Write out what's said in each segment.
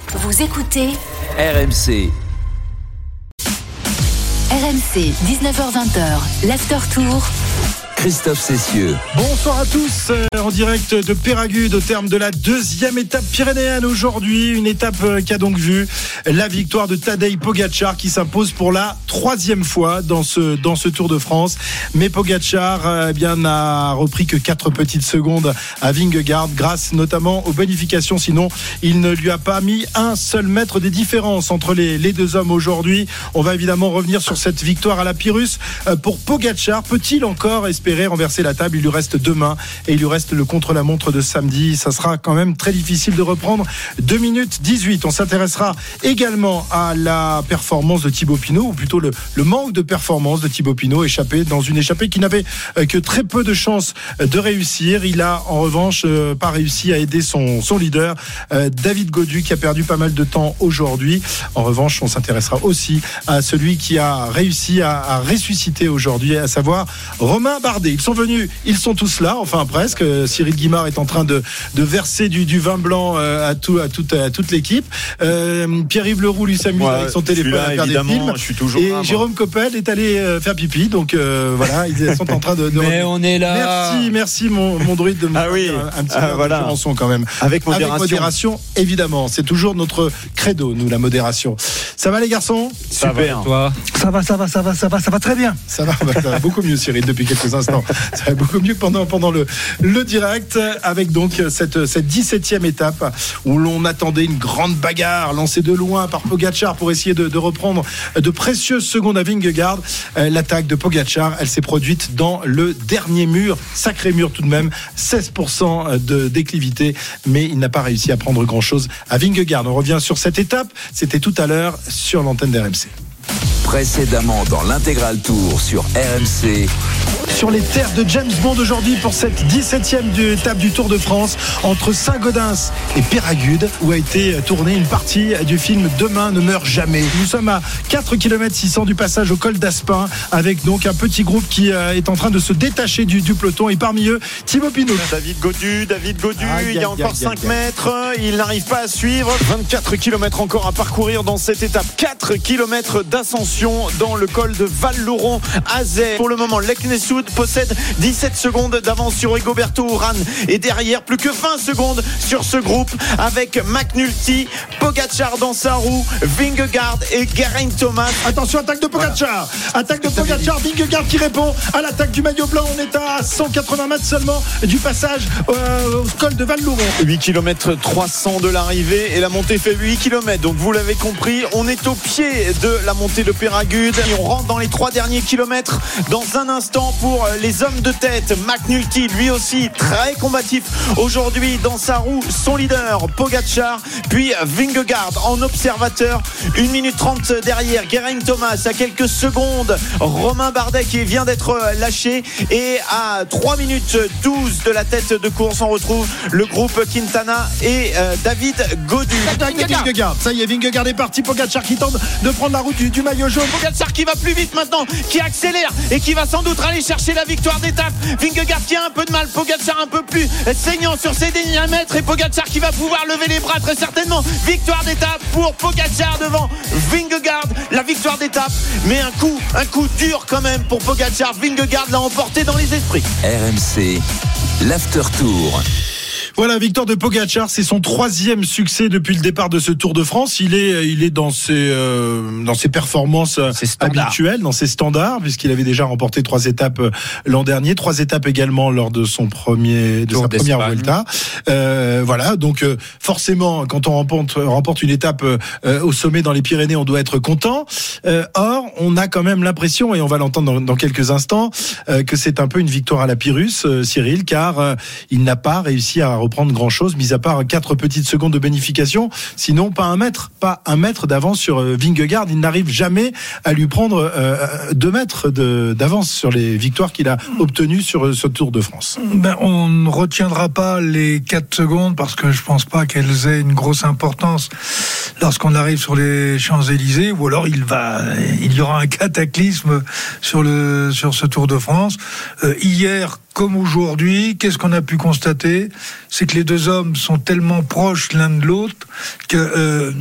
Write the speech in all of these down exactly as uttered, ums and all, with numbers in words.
Vous écoutez R M C. R M C, dix-neuf heures vingt, l'After Tour. Christophe Cessieux. Bonsoir à tous, euh, en direct de Péragude au terme de la deuxième étape pyrénéenne aujourd'hui. Une étape euh, qui a donc vu la victoire de Tadej Pogačar qui s'impose pour la troisième fois dans ce, dans ce Tour de France. Mais Pogačar euh, eh bien, n'a repris que quatre petites secondes à Vingegaard grâce notamment aux bonifications. Sinon, il ne lui a pas mis un seul mètre des différences entre les, les deux hommes aujourd'hui. On va évidemment revenir sur cette victoire à la Pyrrhus euh, pour Pogačar. Peut-il encore espérer renverser la table? Il lui reste demain et il lui reste le contre-la-montre de samedi. Ça sera quand même très difficile de reprendre. deux minutes dix-huit. On s'intéressera également à la performance de Thibaut Pinot, ou plutôt le, le manque de performance de Thibaut Pinot, échappé dans une échappée qui n'avait que très peu de chances de réussir. Il a en revanche euh, pas réussi à aider son, son leader, euh, David Gaudu, qui a perdu pas mal de temps aujourd'hui. En revanche, on s'intéressera aussi à celui qui a réussi à, à ressusciter aujourd'hui, à savoir Romain Bardet. Ils sont venus, ils sont tous là, enfin presque. Cyril Guimard est en train de, de verser du, du vin blanc à, tout, à, toute, à toute l'équipe. Euh, Pierre-Yves Leroux lui s'amuse ouais, avec son téléphone là, à faire des films. Je suis toujours et là, Jérôme Coppel est allé faire pipi. Donc euh, voilà, ils sont en train de. de Mais on est là. Merci, merci mon, mon druide de me ah oui. un, un petit ah, voilà. Rançon quand même. Avec modération. Avec modération, évidemment. C'est toujours notre credo, nous, la modération. Ça va les garçons? Ça Super. Va, toi. Ça va, ça va, ça va, ça va, ça va très bien. Ça va, bah, ça va beaucoup mieux, Cyril, depuis quelques instants. Ça va beaucoup mieux pendant, pendant le, le direct, avec donc cette, cette dix-septième étape où l'on attendait une grande bagarre lancée de loin par Pogačar pour essayer de, de reprendre de précieuses secondes à Vingegaard. L'attaque de Pogačar, elle s'est produite dans le dernier mur, sacré mur tout de même, seize pour cent de déclivité, mais il n'a pas réussi à prendre grand chose à Vingegaard. On revient sur cette étape, c'était tout à l'heure sur l'antenne d'R M C. Précédemment dans l'intégral tour sur R M C. Sur les terres de James Bond aujourd'hui pour cette dix-septième étape du Tour de France entre Saint-Gaudens et Péragude, où a été tournée une partie du film Demain ne meurt jamais. Nous sommes à quatre virgule six kilomètres du passage au col d'Aspin, avec donc un petit groupe qui est en train de se détacher du, du peloton, et parmi eux Thibaut Pinot. David Gaudu, David Gaudu, ah, il y a, y a encore y a, cinq y a, mètres, il n'arrive pas à suivre. vingt-quatre kilomètres encore à parcourir dans cette étape, quatre kilomètres d'ascension dans le col de Val-Louron-Azay. Pour le moment, Leknessoud possède dix-sept secondes d'avance sur Rigoberto Urán, et derrière plus que vingt secondes sur ce groupe avec McNulty, Pogačar dans sa roue, Vingegaard et Geraint Thomas. Attention, attaque de Pogačar, voilà. Attaque de Pogačar, Vingegaard qui répond à l'attaque du maillot blanc. On est à cent quatre-vingts mètres seulement du passage euh, au col de Val-Louron. huit kilomètres trois cents de l'arrivée, et la montée fait huit kilomètres. Donc vous l'avez compris, on est au pied de la montée de Péragude et on rentre dans les trois derniers kilomètres dans un instant pour les hommes de tête. McNulty, lui aussi très combatif aujourd'hui dans sa roue, son leader Pogačar, puis Vingegaard en observateur, une minute trente derrière Geraint Thomas, à quelques secondes Romain Bardet qui vient d'être lâché, et à trois minutes douze de la tête de course on retrouve le groupe Quintana et euh, David Gaudu. Vingegaard. Vingegaard, ça y est, Vingegaard est parti. Pogačar qui tente de prendre la route du, du maillot jaune. Pogačar qui va plus vite maintenant, qui accélère et qui va sans doute aller chercher la victoire d'étape. Vingegaard qui a un peu de mal, Pogačar un peu plus saignant sur ses derniers mètres, et Pogačar qui va pouvoir lever les bras très certainement. Victoire d'étape pour Pogačar devant Vingegaard, la victoire d'étape, mais un coup, un coup dur quand même pour Pogačar. Vingegaard l'a emporté dans les esprits. R M C, l'After Tour. Voilà, victoire de Pogačar, c'est son troisième succès depuis le départ de ce Tour de France. Il est, il est dans ses, euh, dans ses performances habituelles, dans ses standards, puisqu'il avait déjà remporté trois étapes l'an dernier, trois étapes également lors de son premier, de Tour sa d'Espagne. Première Vuelta. Euh, voilà, donc euh, forcément, quand on remporte, remporte une étape euh, au sommet dans les Pyrénées, on doit être content. Euh, or, on a quand même l'impression, et on va l'entendre dans, dans quelques instants, euh, que c'est un peu une victoire à la Pyrrhus, euh, Cyril, car euh, il n'a pas réussi à reprendre grand chose, mis à part quatre petites secondes de bonification. Sinon, pas un mètre, pas un mètre d'avance sur Vingegaard. Il n'arrive jamais à lui prendre euh, deux mètres de, d'avance sur les victoires qu'il a obtenues sur ce Tour de France. Ben, on ne retiendra pas les quatre secondes parce que je pense pas qu'elles aient une grosse importance. lorsqu'on arrive sur les Champs-Élysées, ou alors il va, il y aura un cataclysme sur le sur ce Tour de France. Euh, hier comme aujourd'hui, qu'est-ce qu'on a pu constater ? C'est que les deux hommes sont tellement proches l'un de l'autre que euh,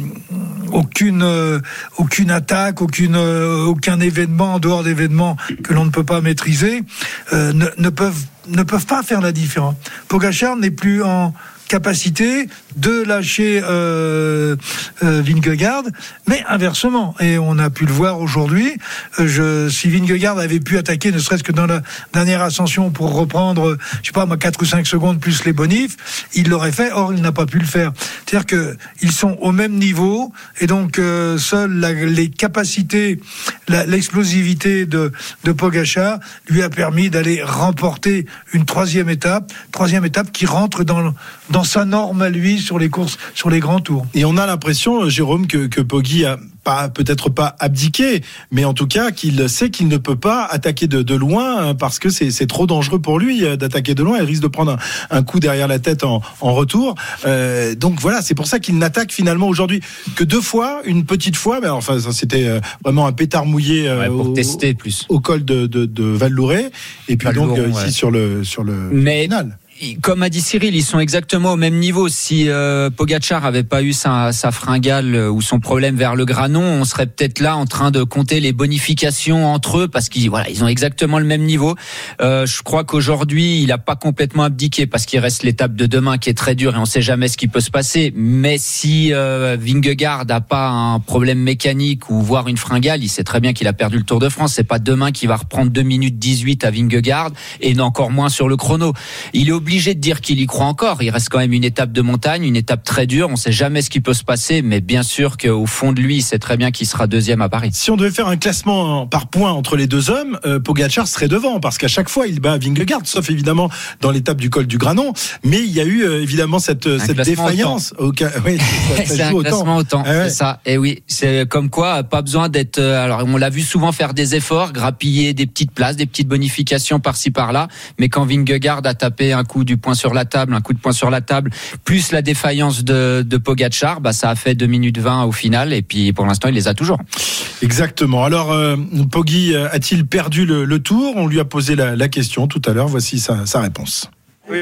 aucune euh, aucune attaque, aucune euh, aucun événement en dehors d'événements que l'on ne peut pas maîtriser euh, ne, ne peuvent ne peuvent pas faire la différence. Pogačar n'est plus en capacité de lâcher euh, euh, Vingegaard, mais inversement, et on a pu le voir aujourd'hui. Euh, je, si Vingegaard avait pu attaquer, ne serait-ce que dans la dernière ascension pour reprendre, je sais pas, moi, quatre ou cinq secondes plus les bonifs, il l'aurait fait. Or, il n'a pas pu le faire. C'est-à-dire que ils sont au même niveau, et donc euh, seules la, les capacités, la, l'explosivité de, de Pogačar lui a permis d'aller remporter une troisième étape, troisième étape qui rentre dans dans sa norme à lui sur les courses, sur les grands tours. Et on a l'impression, Jérôme, que, que Poggi a pas, peut-être pas abdiqué, mais en tout cas qu'il sait qu'il ne peut pas attaquer de, de loin parce que c'est, c'est trop dangereux pour lui d'attaquer de loin. Il risque de prendre un, un coup derrière la tête en, en retour. Euh, donc voilà, c'est pour ça qu'il n'attaque finalement aujourd'hui que deux fois, une petite fois. Mais enfin, ça, c'était vraiment un pétard mouillé euh, ouais, pour au, tester plus au col de, de, de Val-Louret et puis Val-Louron, donc ici ouais. sur le sur le mais final. Comme a dit Cyril, ils sont exactement au même niveau. Si euh, Pogačar avait pas eu sa, sa fringale ou son problème vers le Granon, on serait peut-être là en train de compter les bonifications entre eux parce qu'ils voilà, ils ont exactement le même niveau. Euh, je crois qu'aujourd'hui, il a pas complètement abdiqué parce qu'il reste l'étape de demain qui est très dure et on sait jamais ce qui peut se passer. Mais si euh, Vingegaard a pas un problème mécanique ou voire une fringale, il sait très bien qu'il a perdu le Tour de France. C'est pas demain qu'il va reprendre deux minutes dix-huit à Vingegaard et encore moins sur le chrono. Il est obligé obligé de dire qu'il y croit encore. Il reste quand même une étape de montagne, une étape très dure. On ne sait jamais ce qui peut se passer, mais bien sûr qu'au fond de lui, il sait très bien qu'il sera deuxième à Paris. Si on devait faire un classement par points entre les deux hommes, euh, Pogačar serait devant, parce qu'à chaque fois, il bat Vingegaard, sauf évidemment dans l'étape du col du Granon. Mais il y a eu euh, évidemment cette, cette défaillance. Au ca... oui, ça, ça c'est un joue classement au temps, ah ouais. c'est ça. Et oui, c'est comme quoi, pas besoin d'être... Alors, on l'a vu souvent faire des efforts, grappiller des petites places, des petites bonifications par-ci par-là, mais quand Vingegaard a tapé un coup du poing sur la table, un coup de poing sur la table, plus la défaillance de, de Pogačar, bah ça a fait deux minutes vingt au final, et puis pour l'instant il les a toujours. Exactement. Alors euh, Poggi a-t-il perdu le, le tour ? On lui a posé la, la question tout à l'heure, voici sa, sa réponse.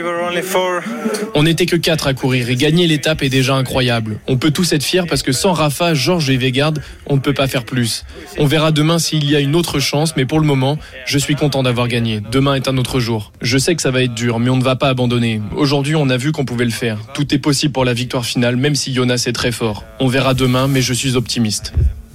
On n'était que quatre à courir et gagner l'étape est déjà incroyable. On peut tous être fiers parce que sans Rafa, Georges et Vingegaard, on ne peut pas faire plus. On verra demain s'il y a une autre chance, mais pour le moment, je suis content d'avoir gagné. Demain est un autre jour. Je sais que ça va être dur, mais on ne va pas abandonner. Aujourd'hui, on a vu qu'on pouvait le faire. Tout est possible pour la victoire finale, même si Jonas est très fort. On verra demain, mais je suis optimiste.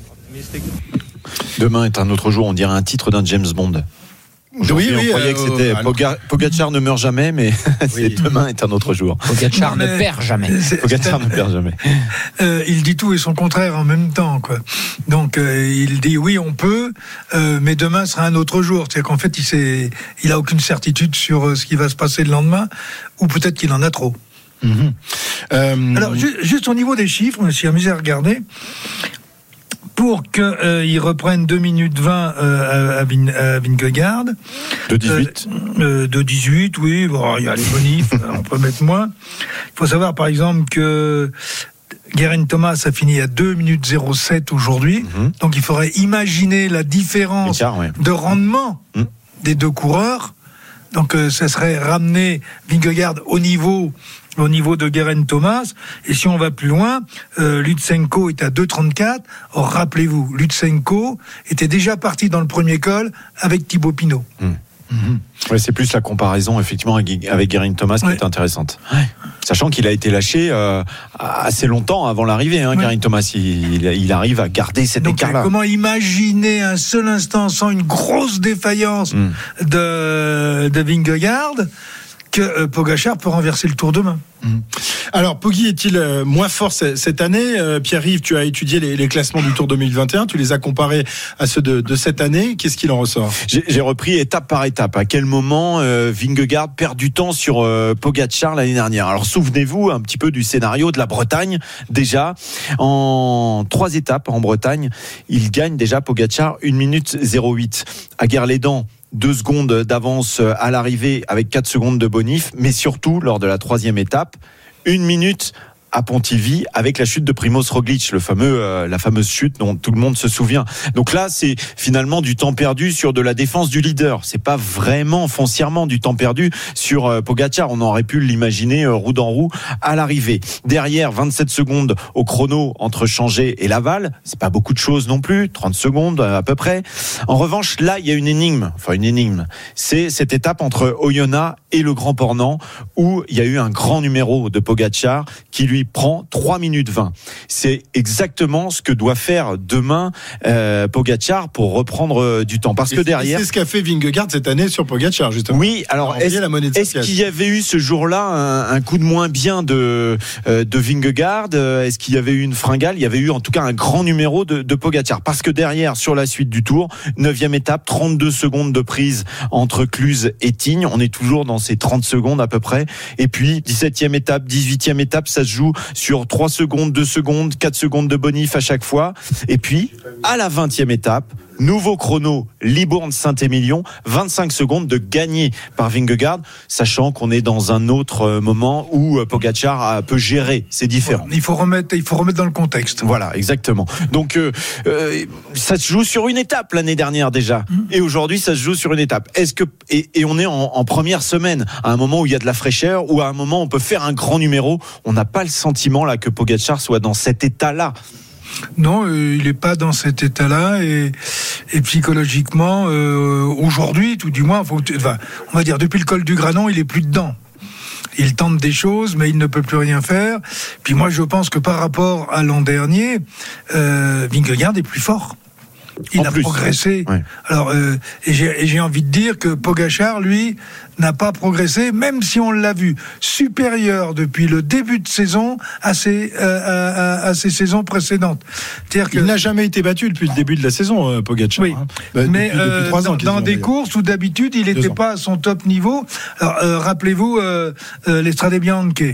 Demain est un autre jour, on dirait un titre d'un James Bond. Aujourd'hui, oui, oui, on croyait euh, que c'était euh, Poga- Pogačar ne meurt jamais, mais oui. c'est demain est un autre jour. Pogačar ne perd jamais. Pogačar ne perd jamais. Euh, il dit tout et son contraire en même temps, quoi. Donc euh, il dit oui, on peut, euh, mais demain sera un autre jour. C'est-à-dire qu'en fait, il sait, il a aucune certitude sur euh, ce qui va se passer le lendemain, ou peut-être qu'il en a trop. Mmh. Euh... Alors ju- juste au niveau des chiffres, on s'est amusé à regarder. Pour qu'ils euh, reprennent deux minutes vingt euh, à, Vin, à Vingegaard. De dix-huit euh, euh, De dix-huit, oui. Bon, il y a les bonifs, on peut mettre moins. Il faut savoir, par exemple, que Geraint Thomas a fini à deux minutes zéro sept aujourd'hui. Mm-hmm. Donc, il faudrait imaginer la différence quart, ouais. de rendement mm. des deux coureurs. Donc, euh, ça serait ramener Vingegaard au niveau... au niveau de Geraint Thomas, et si on va plus loin, euh, Lutsenko est à deux trente-quatre. Or, rappelez-vous, Lutsenko était déjà parti dans le premier col avec Thibaut Pinot. Mmh. Mmh. Ouais, c'est plus la comparaison effectivement avec Geraint Thomas qui ouais. est intéressante. Ouais. Sachant qu'il a été lâché euh, assez longtemps avant l'arrivée, hein, ouais. Geraint Thomas, il, il arrive à garder cet Donc, écart-là. Comment imaginer un seul instant sans une grosse défaillance mmh. de, de Vingegaard que euh, Pogačar peut renverser le Tour demain. Mmh. Alors, Poggi est-il euh, moins fort c- cette année euh, Pierre-Yves, tu as étudié les, les classements du Tour deux mille vingt et un, tu les as comparés à ceux de, de cette année. Qu'est-ce qu'il en ressort ? j'ai, j'ai repris étape par étape. À quel moment euh, Vingegaard perd du temps sur euh, Pogačar l'année dernière ? Alors, souvenez-vous un petit peu du scénario de la Bretagne. Déjà, en trois étapes en Bretagne, il gagne déjà Pogačar une minute zéro huit. À Guerlédan, deux secondes d'avance à l'arrivée avec quatre secondes de bonif, mais surtout lors de la troisième étape, une minute à Pontivy avec la chute de Primož Roglič, le fameux, euh, la fameuse chute dont tout le monde se souvient. Donc là, c'est finalement du temps perdu sur de la défense du leader. C'est pas vraiment foncièrement du temps perdu sur euh, Pogačar. On aurait pu l'imaginer euh, roue dans roue à l'arrivée. Derrière, vingt-sept secondes au chrono entre Changé et Laval. C'est pas beaucoup de choses non plus, trente secondes à peu près. En revanche, là, il y a une énigme. Enfin, une énigme. C'est cette étape entre Oyonnax et le Grand Pornan où il y a eu un grand numéro de Pogačar qui lui prend trois minutes vingt. C'est exactement ce que doit faire demain euh, Pogačar pour reprendre du temps. Parce et que derrière... C'est ce qu'a fait Vingegaard cette année sur Pogačar, justement. Oui, alors est-ce, la monnaie de est-ce qu'il y avait eu ce jour-là un, un coup de moins bien de, euh, de Vingegaard? Est-ce qu'il y avait eu une fringale? Il y avait eu en tout cas un grand numéro de, de Pogačar. Parce que derrière, sur la suite du tour, neuvième étape, trente-deux secondes de prise entre Cluse et Tignes. On est toujours dans ces trente secondes à peu près. Et puis, dix-septième étape, dix-huitième étape, ça se joue sur trois secondes, deux secondes, quatre secondes de bonif à chaque fois. Et puis, à la vingtième étape, nouveau chrono, Libourne-Saint-Émilion, vingt-cinq secondes de gagné par Vingegaard, sachant qu'on est dans un autre moment où Pogačar peut gérer, c'est différent. Il faut remettre, il faut remettre dans le contexte. Voilà, exactement. Donc, euh, euh, ça se joue sur une étape l'année dernière déjà, mmh. et aujourd'hui ça se joue sur une étape. Est-ce que et, et on est en, en première semaine, à un moment où il y a de la fraîcheur, ou à un moment où on peut faire un grand numéro. On n'a pas le sentiment là que Pogačar soit dans cet état-là. Non, euh, il n'est pas dans cet état-là et, et psychologiquement, euh, aujourd'hui, tout du moins, faut, enfin, on va dire depuis le col du Granon, il est plus dedans. Il tente des choses, mais il ne peut plus rien faire. Puis moi, je pense que par rapport à l'an dernier, euh, Vingegaard est plus fort. Il en a plus. progressé. Ouais. Alors, euh, et, j'ai, et j'ai envie de dire que Pogačar, lui, n'a pas progressé, même si on l'a vu supérieur depuis le début de saison à ses, euh, à, à ses saisons précédentes. C'est-à-dire que... Il n'a jamais été battu depuis le début de la saison, euh, Pogačar. Oui, hein. bah, mais depuis, depuis trois ans, dans, dans des courses où d'habitude il n'était pas à son top niveau. Alors, euh, rappelez-vous euh, euh, les Strade Bianche.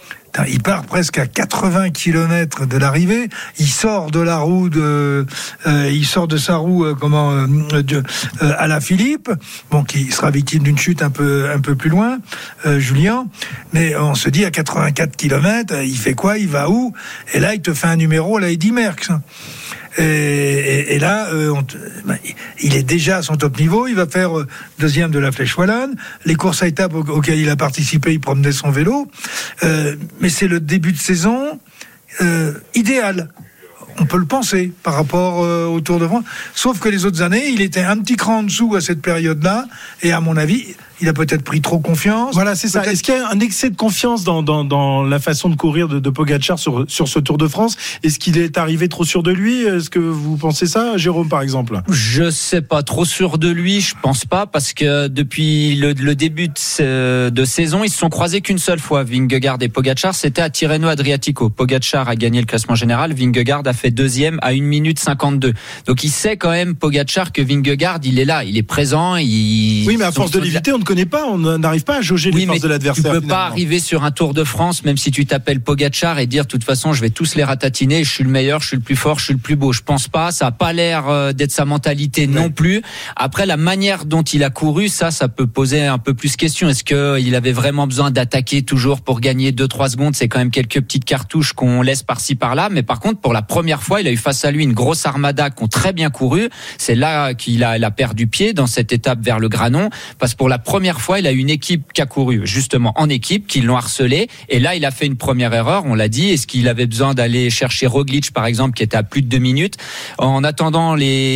Il part presque à quatre-vingts kilomètres de l'arrivée. Il sort de la roue de, euh, il sort de sa roue euh, comment euh, de, euh, à la Philippe, bon, qui sera victime d'une chute un peu un peu plus loin, euh, Julien. Mais on se dit à quatre-vingt-quatre kilomètres, il fait quoi? Il va où? Et là, il te fait un numéro à la Eddy Merckx. Et, et, et là, euh, on, ben, il est déjà à son top niveau. Il va faire euh, deuxième de la Flèche Wallonne. Les courses à étapes au, auxquelles il a participé, il promenait son vélo. Euh, mais c'est le début de saison euh, idéal. On peut le penser par rapport euh, au Tour de France. Sauf que les autres années, il était un petit cran en dessous à cette période-là. Et à mon avis, il a peut-être pris trop confiance. Voilà, c'est ça. Peut-être... Est-ce qu'il y a un excès de confiance dans, dans, dans la façon de courir de, de Pogačar sur, sur ce Tour de France? Est-ce qu'il est arrivé trop sûr de lui? Est-ce que vous pensez ça, Jérôme, par exemple? Je sais pas, trop sûr de lui, je pense pas, parce que depuis le, le début de, de saison, ils se sont croisés qu'une seule fois, Vingegaard et Pogačar. C'était à Tirreno Adriatico. Pogačar a gagné le classement général, Vingegaard a fait deuxième à une minute cinquante-deux. Donc il sait quand même, Pogačar, que Vingegaard, il est là, il est présent. Il... Oui, mais à force de l'éviter, on ne connaît pas, on n'arrive pas à jauger oui, les forces de l'adversaire. Tu peux finalement. pas arriver sur un Tour de France, même si tu t'appelles Pogačar, et dire de toute façon je vais tous les ratatiner, je suis le meilleur, je suis le plus fort, je suis le plus beau. Je pense pas, ça a pas l'air d'être sa mentalité ouais. non plus. Après, la manière dont il a couru, ça, ça peut poser un peu plus question. Est-ce qu'il avait vraiment besoin d'attaquer toujours pour gagner deux trois secondes? C'est quand même quelques petites cartouches qu'on laisse par-ci par-là. Mais par contre, pour la première fois, il a eu face à lui une grosse armada qui ont très bien couru. C'est là qu'il a, il a perdu pied dans cette étape vers le Granon, parce que pour la première fois, il a eu une équipe qui a couru justement en équipe, qui l'ont harcelé. Et là, il a fait une première erreur. On l'a dit. Est-ce qu'il avait besoin d'aller chercher Roglič, par exemple, qui était à plus de deux minutes? En attendant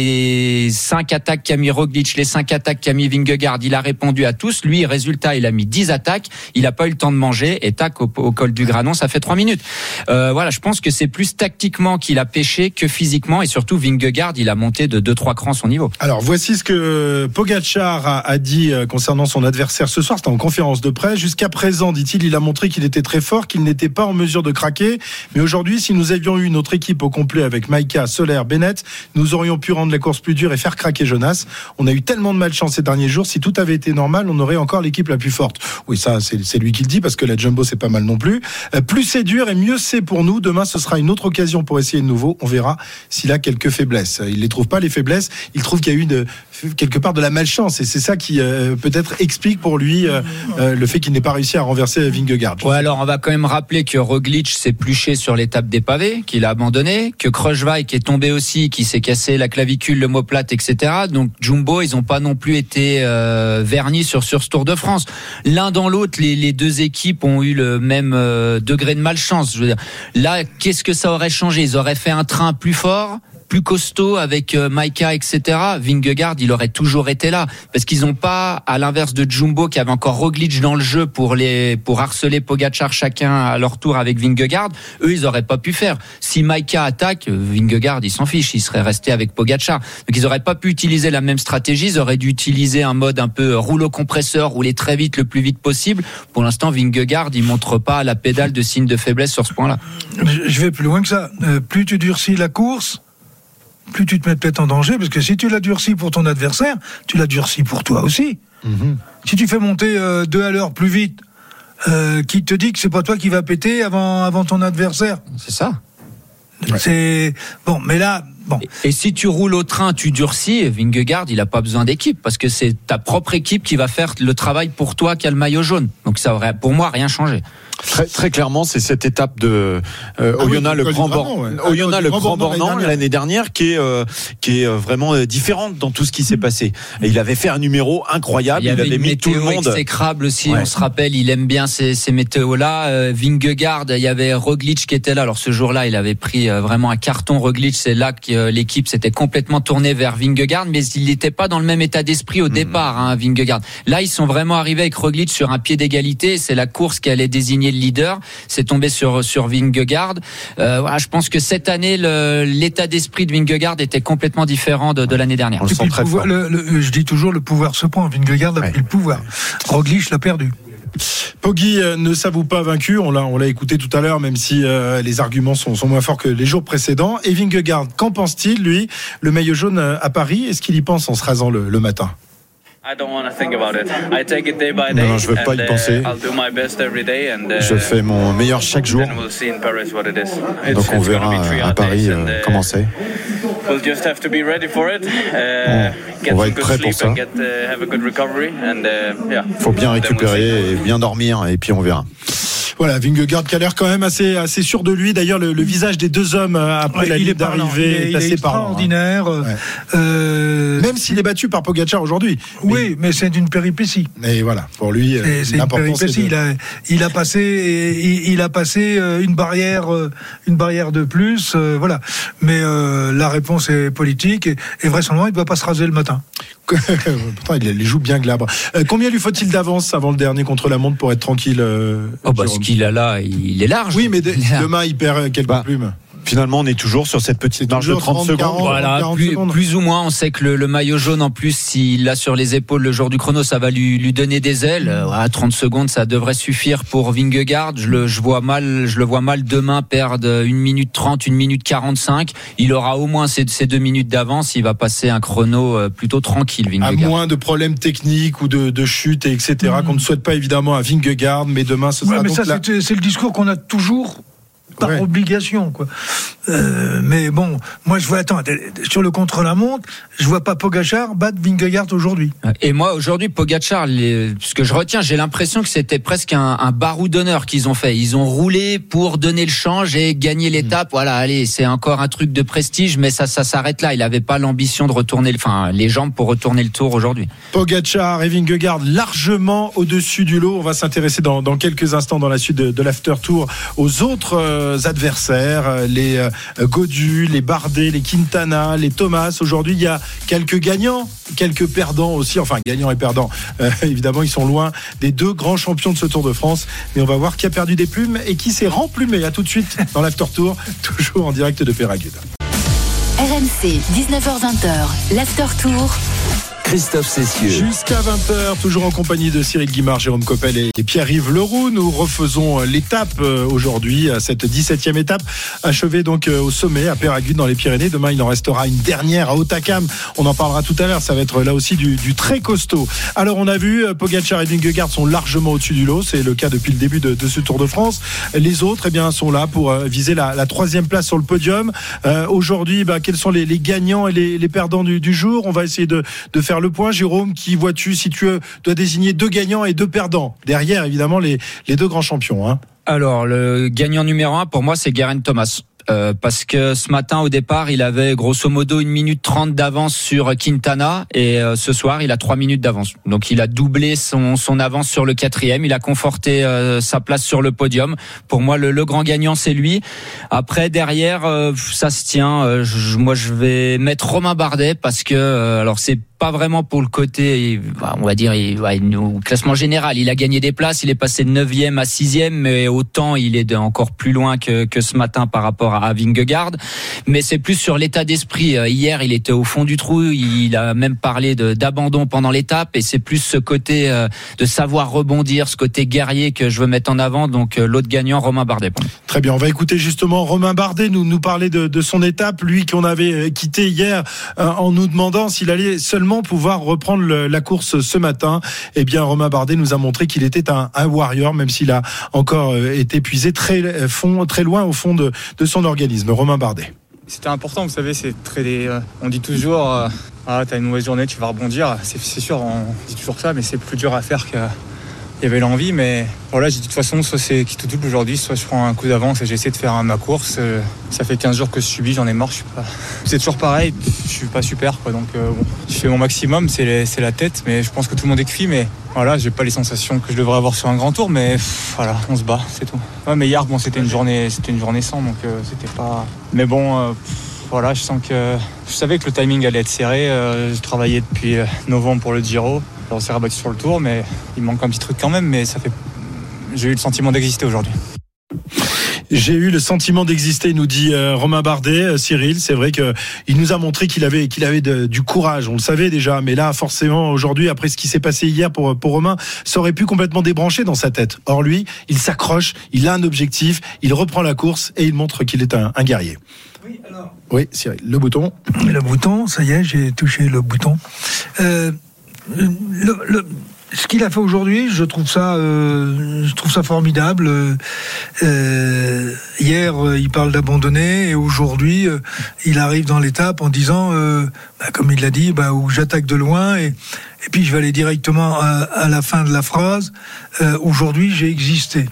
les cinq attaques qu'a mis Roglič, les cinq attaques qu'a mis Vingegaard, il a répondu à tous. Lui, résultat, il a mis dix attaques. Il n'a pas eu le temps de manger. Et tac, au, au col du Granon, ça fait trois minutes. Euh, voilà, je pense que c'est plus tactiquement qu'il a pêché que physiquement. Et surtout, Vingegaard, il a monté de deux trois crans son niveau. Alors, voici ce que Pogačar a, a dit concernant son adversaire ce soir. C'était en conférence de presse. Jusqu'à présent, dit-il, il a montré qu'il était très fort, qu'il n'était pas en mesure de craquer. Mais aujourd'hui, si nous avions eu notre équipe au complet avec Maïka, Soler, Bennett, nous aurions pu rendre la course plus dure et faire craquer Jonas. On a eu tellement de malchance ces derniers jours. Si tout avait été normal, on aurait encore l'équipe la plus forte. Oui, ça, c'est, c'est lui qui le dit, parce que la Jumbo, c'est pas mal non plus. Euh, plus c'est dur et mieux c'est pour nous. Demain, ce sera une autre occasion pour essayer de nouveau. On verra s'il a quelques faiblesses. Il les trouve pas, les faiblesses. Il trouve qu'il y a eu de, quelque part de la malchance. Et c'est ça qui, euh, peut-être, peut-être explique pour lui euh, euh, le fait qu'il n'ait pas réussi à renverser Vingegaard. Ouais, alors on va quand même rappeler que Roglic s'est pluché sur l'étape des pavés, qu'il a abandonné, que Kruijswijk est tombé aussi, qui s'est cassé la clavicule, l'omoplate, et cetera. Donc Jumbo, ils n'ont pas non plus été euh, vernis sur, sur ce Tour de France. L'un dans l'autre, les, les deux équipes ont eu le même euh, degré de malchance. Je veux dire, là, qu'est-ce que ça aurait changé ? Ils auraient fait un train plus fort, plus costaud avec euh, Maika, et cetera. Vingegaard, il aurait toujours été là parce qu'ils n'ont pas, à l'inverse de Jumbo qui avait encore Roglic dans le jeu pour les pour harceler Pogačar chacun à leur tour avec Vingegaard. Eux, ils auraient pas pu faire. Si Maika attaque, Vingegaard, il s'en fiche, il serait resté avec Pogačar. Donc ils auraient pas pu utiliser la même stratégie. Ils auraient dû utiliser un mode un peu rouleau compresseur, rouler très vite, le plus vite possible. Pour l'instant, Vingegaard, il montre pas à la pédale de signe de faiblesse sur ce point-là. Je vais plus loin que ça. Euh, plus tu durcis la course, plus tu te mets peut-être en danger, parce que si tu l'as durci pour ton adversaire, tu l'as durci pour toi aussi. Mmh. Si tu fais monter euh, deux à l'heure plus vite, euh, qui te dit que c'est pas toi qui va péter avant, avant ton adversaire ? C'est ça. Ouais. C'est bon, mais là, bon. Et, et si tu roules au train, tu durcis, Vingegaard, il a pas besoin d'équipe parce que c'est ta propre équipe qui va faire le travail pour toi qui a le maillot jaune. Donc ça aurait, pour moi, rien changé. Très, très clairement, c'est cette étape de euh, ah Oyonnax, oui, le Grand Bornand, ouais. ah, Oyonnax, le Grand Bornand l'année dernière, qui est euh, qui est vraiment différente dans tout ce qui s'est passé. Et il avait fait un numéro incroyable. Il, y il avait mis tout le monde. Exécrable aussi. Ouais. On se rappelle, il aime bien ces, ces météos-là. Euh, Vingegaard, il y avait Roglic qui était là. Alors ce jour-là, il avait pris euh, vraiment un carton. Roglic, c'est là que euh, l'équipe s'était complètement tournée vers Vingegaard, mais il n'était pas dans le même état d'esprit au mmh. départ, hein, Vingegaard. Là, ils sont vraiment arrivés avec Roglic sur un pied d'égalité. C'est la course qui allait désigner le leader. C'est tombé sur sur Vingegaard. Euh, voilà, je pense que cette année, le, l'état d'esprit de Vingegaard était complètement différent de, de l'année dernière. On le sent très fort. Le, le, je dis toujours, le pouvoir se prend. Vingegaard a ouais. pris le pouvoir. Roglic l'a perdu. Poggi euh, ne s'avoue pas vaincu, on l'a, on l'a écouté tout à l'heure, même si euh, les arguments sont, sont moins forts que les jours précédents. Et Vingegaard, qu'en pense-t-il, lui, le maillot jaune à Paris ? Est-ce qu'il y pense en se rasant le, le matin ? Non, non, je ne veux pas y penser. Je fais mon meilleur chaque jour. Donc on verra à Paris euh, comment c'est. On, on va être prêt pour ça. Il faut bien récupérer et bien dormir, et puis on verra. Voilà, Vingegaard qui a l'air quand même assez, assez sûr de lui. D'ailleurs, le, le visage des deux hommes après ouais, la ligne d'arrivée est, est assez extraordinaire. Parlant, hein. euh... Même s'il est battu par Pogačar aujourd'hui. Oui, mais, mais c'est une péripétie. Et voilà, pour lui, c'est, c'est une péripétie. De... Il, a, il a passé, il, il a passé une barrière, une barrière de plus. Euh, voilà. Mais euh, la réponse est politique et, et vraisemblablement, il ne doit pas se raser le matin. Pourtant, il les joue bien glabre. Euh, combien lui faut-il d'avance avant le dernier contre-la-montre pour être tranquille euh, Oh bah ce qu'il a là, il est large. Oui, mais de, demain il perd quelques bah. plumes. Finalement, on est toujours sur cette petite marge de trente, trente secondes. quarante, voilà, quarante plus, secondes. Plus ou moins, on sait que le, le maillot jaune, en plus, s'il l'a sur les épaules le jour du chrono, ça va lui, lui donner des ailes. Euh, voilà, trente secondes, ça devrait suffire pour Vingegaard. Je le, je vois mal, je le vois mal demain perdre une minute trente, une minute quarante-cinq. Il aura au moins ces, ces deux minutes d'avance. Il va passer un chrono plutôt tranquille, Vingegaard. À moins de problèmes techniques ou de, de chutes, et cetera, mmh. qu'on ne souhaite pas évidemment à Vingegaard, mais demain, ce sera ouais, mais donc ça, là... c'est, c'est le discours qu'on a toujours par ouais. obligation, quoi. Euh, mais bon, moi je vois, attends, sur le contre-la-montre, je vois pas Pogačar battre Vingegaard aujourd'hui. Et moi aujourd'hui, Pogačar, les, ce que je retiens, j'ai l'impression que c'était presque un, un baroudonneur qu'ils ont fait. Ils ont roulé pour donner le change et gagner l'étape. Mmh. Voilà, allez, c'est encore un truc de prestige, mais ça, ça s'arrête là. Il avait pas l'ambition de retourner, enfin, les jambes pour retourner le Tour aujourd'hui. Pogačar et Vingegaard largement au-dessus du lot. On va s'intéresser dans, dans quelques instants dans la suite de, de l'After Tour aux autres euh, adversaires, les euh, Gaudu, les Bardet, les Quintana, les Thomas. Aujourd'hui, il y a quelques gagnants, quelques perdants aussi. Enfin, gagnants et perdants. Euh, évidemment, ils sont loin des deux grands champions de ce Tour de France. Mais on va voir qui a perdu des plumes et qui s'est remplumé. À tout de suite dans l'After Tour, toujours en direct de Péragude. R M C, dix-neuf heures vingt, l'After Tour. Christophe Cessieux. Jusqu'à vingt heures, toujours en compagnie de Cyril Guimard, Jérôme Coppel et Pierre-Yves Leroux. Nous refaisons l'étape aujourd'hui, cette dix-septième étape, achevée donc au sommet à Péragude dans les Pyrénées. Demain, il en restera une dernière à Hautacam. On en parlera tout à l'heure. Ça va être là aussi du, du très costaud. Alors, on a vu, Pogačar et Vingegaard sont largement au-dessus du lot. C'est le cas depuis le début de, de ce Tour de France. Les autres, eh bien, sont là pour viser la, la troisième place sur le podium. Euh, aujourd'hui, bah, quels sont les, les gagnants et les, les perdants du, du jour? On va essayer de, de faire faire le point. Jérôme, qui vois-tu si tu dois désigner deux gagnants et deux perdants? Derrière, évidemment, les, les deux grands champions. Hein. Alors, le gagnant numéro un, pour moi, c'est Geraint Thomas. Euh, parce que ce matin au départ il avait grosso modo une minute trente d'avance sur Quintana et euh, ce soir il a trois minutes d'avance, donc il a doublé son, son avance sur le quatrième, il a conforté euh, sa place sur le podium. Pour moi le, le grand gagnant c'est lui. Après derrière euh, ça se tient, euh, je, moi je vais mettre Romain Bardet parce que euh, alors c'est pas vraiment pour le côté, on va dire, au classement général, il a gagné des places, il est passé de neuvième à sixième, mais autant il est encore plus loin que, que ce matin par rapport à Vingegaard. Mais c'est plus sur l'état d'esprit. Hier, il était au fond du trou, il a même parlé de, d'abandon pendant l'étape, et c'est plus ce côté de savoir rebondir, ce côté guerrier que je veux mettre en avant. Donc l'autre gagnant, Romain Bardet. Très bien, on va écouter justement Romain Bardet nous, nous parler de, de son étape, lui qu'on avait quitté hier euh, en nous demandant s'il allait seulement pouvoir reprendre le, la course ce matin. Eh bien, Romain Bardet nous a montré qu'il était un, un warrior, même s'il a encore euh, été épuisé très, fond, très loin au fond de, de son organisme. Romain Bardet. C'était important, vous savez, c'est très des, euh, on dit toujours euh, ah, t'as une mauvaise journée, tu vas rebondir. C'est, c'est sûr, on dit toujours ça, mais c'est plus dur à faire que il y avait l'envie. Mais voilà, j'ai dit de toute façon, soit c'est qui tout double aujourd'hui, soit je prends un coup d'avance et j'essaie de faire ma course. Euh, ça fait quinze jours que je subis, j'en ai marre. Je suis pas... C'est toujours pareil, je suis pas super, quoi. Donc euh, bon, je fais mon maximum, c'est, les, c'est la tête, mais je pense que tout le monde est cuit. Mais voilà, j'ai pas les sensations que je devrais avoir sur un grand tour, mais pff, voilà, on se bat, c'est tout. Ouais, mais hier, bon, c'était une journée, c'était une journée sans, donc euh, c'était pas. Mais bon. Euh, pff, Voilà, je sens que je savais que le timing allait être serré. Euh, j'ai travaillé depuis novembre pour le Giro. On s'est rabattu sur le Tour, mais il manque un petit truc quand même. Mais ça fait, j'ai eu le sentiment d'exister aujourd'hui. J'ai eu le sentiment d'exister, nous dit euh, Romain Bardet. euh, Cyril, c'est vrai que il nous a montré qu'il avait qu'il avait de, du courage. On le savait déjà, mais là, forcément, aujourd'hui, après ce qui s'est passé hier pour pour Romain, ça aurait pu complètement débrancher dans sa tête. Or lui, il s'accroche, il a un objectif, il reprend la course et il montre qu'il est un, un guerrier. Oui, alors. Oui, Cyril, le bouton. Le bouton, ça y est, j'ai touché le bouton. Euh, le, le, ce qu'il a fait aujourd'hui, je trouve ça, euh, je trouve ça formidable. Euh, hier, il parle d'abandonner, et aujourd'hui, euh, il arrive dans l'étape en disant, euh, bah, comme il l'a dit, bah, où j'attaque de loin, et, et puis je vais aller directement à, à la fin de la phrase. Euh, aujourd'hui, j'ai existé.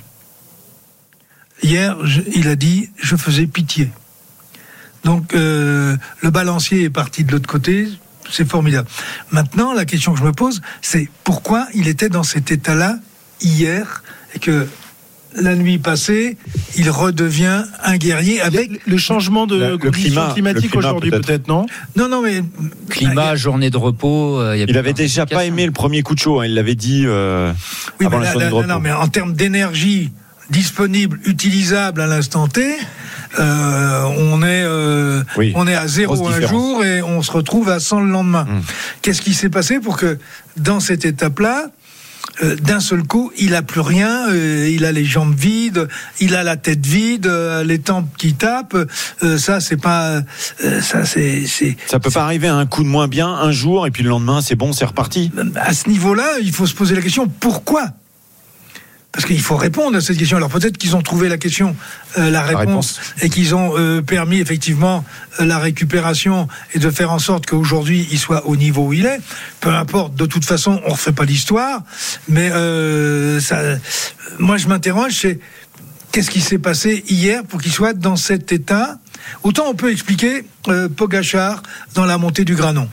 Hier, je, il a dit, je faisais pitié. Donc euh, le balancier est parti de l'autre côté, c'est formidable. Maintenant, la question que je me pose, c'est pourquoi il était dans cet état-là hier, et que la nuit passée, il redevient un guerrier avec le changement de le conditions climat, climatiques le climat, aujourd'hui, peut-être, peut-être non ? Non, non, mais climat, bah, journée de repos. Euh, y a il avait déjà pas aimé le premier coup de chaud, hein, il l'avait dit euh, oui, avant mais la là, journée là, de repos. non, mais en termes d'énergie disponible, utilisable à l'instant T, euh, on est euh, oui, on est à zéro un jour et on se retrouve à cent le lendemain. Mmh. Qu'est-ce qui s'est passé pour que dans cette étape-là, euh, d'un seul coup, il a plus rien, euh, il a les jambes vides, il a la tête vide, euh, les tempes qui tapent. Euh, ça, c'est pas, euh, ça, c'est, c'est. Ça peut c'est... pas arriver à un coup de moins bien un jour et puis le lendemain, c'est bon, c'est reparti. À ce niveau-là, il faut se poser la question pourquoi. Parce qu'il faut répondre à cette question. Alors peut-être qu'ils ont trouvé la question, euh, la, réponse, la réponse, et qu'ils ont euh, permis effectivement euh, la récupération et de faire en sorte qu'aujourd'hui il soit au niveau où il est. Peu importe, de toute façon, on refait pas l'histoire. Mais euh, ça, moi je m'interroge, c'est qu'est-ce qui s'est passé hier pour qu'il soit dans cet état. Autant on peut expliquer euh, Pogačar dans la montée du Granon.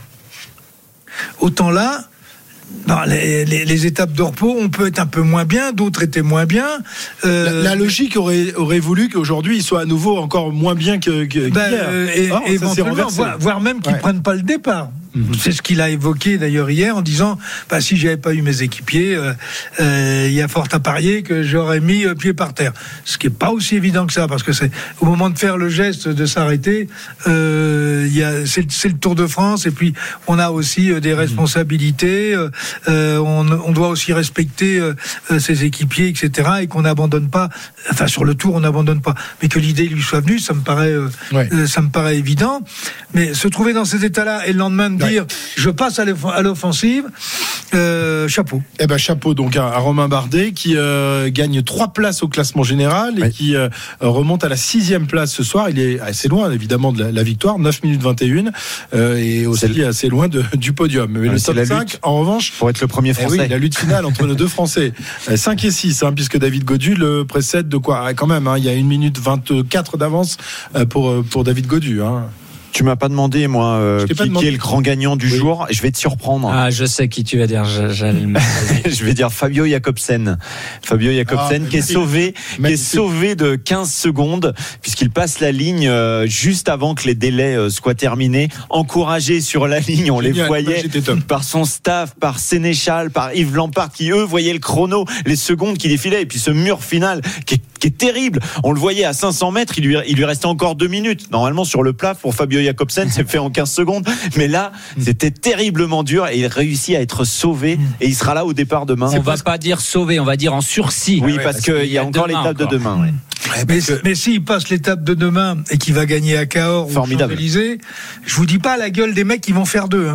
Autant là. Dans les, les, les étapes de repos, on peut être un peu moins bien, d'autres étaient moins bien. Euh, la, la logique aurait, aurait voulu qu'aujourd'hui il soit à nouveau encore moins bien que, que ben, qu'hier. Euh, et, oh, éventuellement, voire, voire même qu'ils ne ouais. prennent pas le départ. Mmh. C'est ce qu'il a évoqué d'ailleurs hier en disant bah, si j'avais pas eu mes équipiers, il euh, euh, y a fort à parier que j'aurais mis euh, pied par terre. Ce qui est pas aussi évident que ça, parce que c'est au moment de faire le geste de s'arrêter, euh, y a, c'est, c'est le Tour de France, et puis on a aussi euh, des responsabilités, euh, on, on doit aussi respecter euh, ses équipiers, et cetera. Et qu'on n'abandonne pas. Enfin, sur le Tour, on n'abandonne pas, mais que l'idée lui soit venue, ça me paraît, euh, ouais. euh, ça me paraît évident. Mais se trouver dans cet état-là et le lendemain de dire ouais. je passe à l'offensive, Euh, chapeau. Eh ben chapeau donc à, à Romain Bardet qui euh, gagne trois places au classement général et oui. qui euh, remonte à la sixième place ce soir. Il est assez loin évidemment de la, la victoire, neuf minutes vingt et un euh, et aussi c'est assez loin de, du podium. Mais ouais, le top cinq en revanche pour être le premier français. Eh oui, la lutte finale entre nos deux Français, cinq et six hein, puisque David Gaudu le précède de quoi ah, quand même hein, il y a une minute vingt-quatre d'avance pour pour David Gaudu hein. Tu m'as pas demandé, moi, euh, qui, qui est le grand gagnant du oui. jour. Je vais te surprendre. Ah, je sais qui tu vas dire. Je, je... je vais dire Fabio Jakobsen. Fabio Jakobsen ah, qui est sauvé, qui est sauvé de quinze secondes puisqu'il passe la ligne euh, juste avant que les délais euh, soient terminés. Encouragé sur la ligne, on Génial, les voyait par son staff, par Sénéchal, par Yves Lampard qui eux voyaient le chrono, les secondes qui défilaient et puis ce mur final qui est, qui est terrible. On le voyait à cinq cents mètres, il lui, il lui restait encore deux minutes. Normalement sur le plat pour Fabio Jakobsen, c'est fait en quinze secondes, mais là c'était terriblement dur et il réussit à être sauvé et il sera là au départ demain. On va pas dire sauvé, on va dire en sursis. Oui, parce, parce qu'il y a encore l'étape de demain. Ouais. Mais, que... mais s'il passe l'étape de demain et qu'il va gagner à Cahors ou Champs-Élysées, je vous dis pas la gueule des mecs qui vont faire deux. Hein.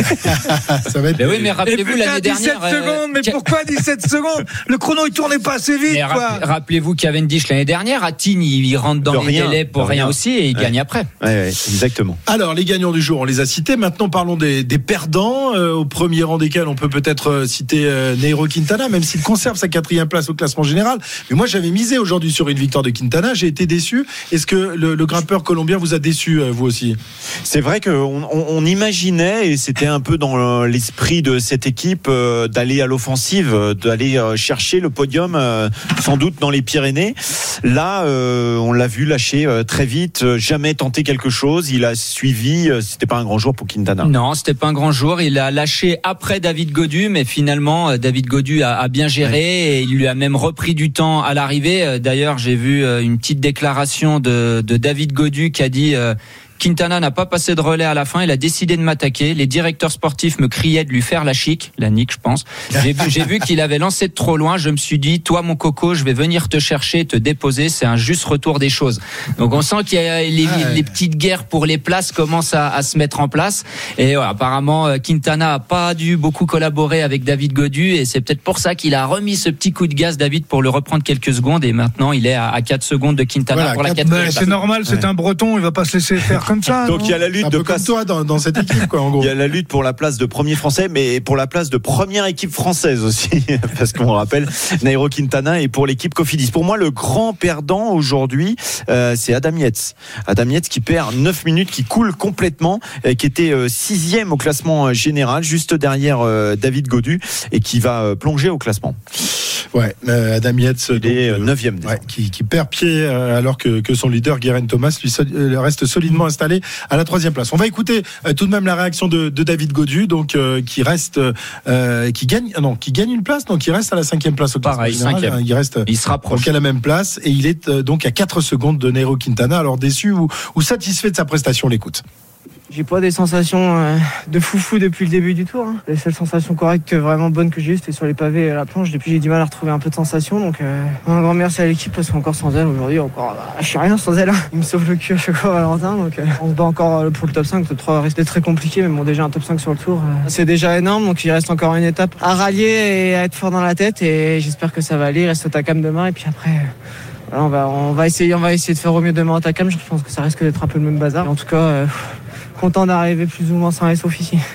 Ça va être... mais oui, mais rappelez-vous l'année dernière. dix-sept secondes, mais pourquoi dix-sept secondes? Le chrono il tournait pas assez vite. Mais quoi. Rappelez-vous Cavendish l'année dernière, à Tignes, il rentre dans de les rien, délais pour rien. rien aussi et il ouais. gagne après. Ouais, ouais, exactement. Alors les gagnants du jour, on les a cités. Maintenant parlons des, des perdants, euh, au premier rang desquels on peut peut-être euh, citer euh, Nairo Quintana, même s'il conserve sa quatrième place au classement général. Mais moi j'avais misé aujourd'hui sur une victoire de Quintana, j'ai été déçu. Est-ce que le, le grimpeur colombien vous a déçu, euh, vous aussi? C'est vrai qu'on on, on imaginait, et c'était un peu dans l'esprit de cette équipe, euh, d'aller à l'offensive, d'aller euh, chercher le podium, euh, sans doute dans les Pyrénées. Là, euh, on l'a vu lâcher euh, très vite, euh, jamais tenter quelque chose. Il a suivi, euh, c'était pas un grand jour pour Quintana. Non, c'était pas un grand jour. Il a lâché après David Gaudu, mais finalement, euh, David Gaudu a, a bien géré ouais. et il lui a même repris du temps à l'arrivée. D'ailleurs, j'ai vu euh, une petite déclaration de, de David Gaudu qui a dit euh, Quintana n'a pas passé de relais à la fin, il a décidé de m'attaquer. Les directeurs sportifs me criaient de lui faire la chic, la nique, je pense. J'ai vu, j'ai vu qu'il avait lancé de trop loin. Je me suis dit, toi, mon coco, je vais venir te chercher, te déposer. C'est un juste retour des choses. Donc, on sent qu'il y a les, ah ouais. les petites guerres pour les places commencent à, à se mettre en place. Et ouais, apparemment, Quintana a pas dû beaucoup collaborer avec David Gaudu et c'est peut-être pour ça qu'il a remis ce petit coup de gaz, David, pour le reprendre quelques secondes. Et maintenant, il est à, à quatre secondes de Quintana voilà, pour la quatrième. C'est normal, c'est ouais. un Breton, il va pas se laisser faire comme ça. Donc il y a la lutte de place. Comme toi dans, dans cette équipe, quoi, en gros. Il y a la lutte pour la place de premier français, mais pour la place de première équipe française aussi, parce qu'on rappelle Nairo Quintana et pour l'équipe Cofidis. Pour moi, le grand perdant aujourd'hui, euh, c'est Adam Yates. Adam Yates qui perd neuf minutes, qui coule complètement, euh, qui était euh, sixième au classement général, juste derrière euh, David Gaudu, et qui va euh, plonger au classement. Ouais, euh, Adam Yates, il est neuvième, ouais, qui, qui perd pied euh, alors que, que son leader Geraint Thomas lui sol, euh, reste solidement installé à la troisième place. On va écouter euh, tout de même la réaction de, de David Gaudu, donc euh, qui reste, euh, qui gagne, non, qui gagne une place, donc qui reste à la cinquième place au classement Pareil, général. Cinquième. Il reste, il se rapproche. Donc à la même place et il est euh, donc à quatre secondes de Nairo Quintana. Alors déçu ou, ou satisfait de sa prestation, l'écoute. J'ai pas des sensations euh, de foufou depuis le début du tour. Hein. Les seules sensations correctes, vraiment bonnes que j'ai eues, c'était sur les pavés et la planche. Depuis, j'ai du mal à retrouver un peu de sensations. Donc, euh, un grand merci à l'équipe parce qu'encore sans elle, aujourd'hui, encore, bah, je suis rien sans elle. Hein. Il me sauve le cul à chaque fois, Valentin. Donc, euh, on se bat encore pour le top cinq. Le top trois reste très compliqué, mais bon, déjà un top cinq sur le tour, euh, c'est déjà énorme. Donc, il reste encore une étape à rallier et à être fort dans la tête. Et j'espère que ça va aller. Il reste au Takam demain. Et puis après. Euh, voilà, on va, on va essayer, on va essayer de faire au mieux demain au Takam. Je pense que ça risque d'être un peu le même bazar. Et en tout cas. Euh, Content d'arriver plus ou moins sain et sauf ici.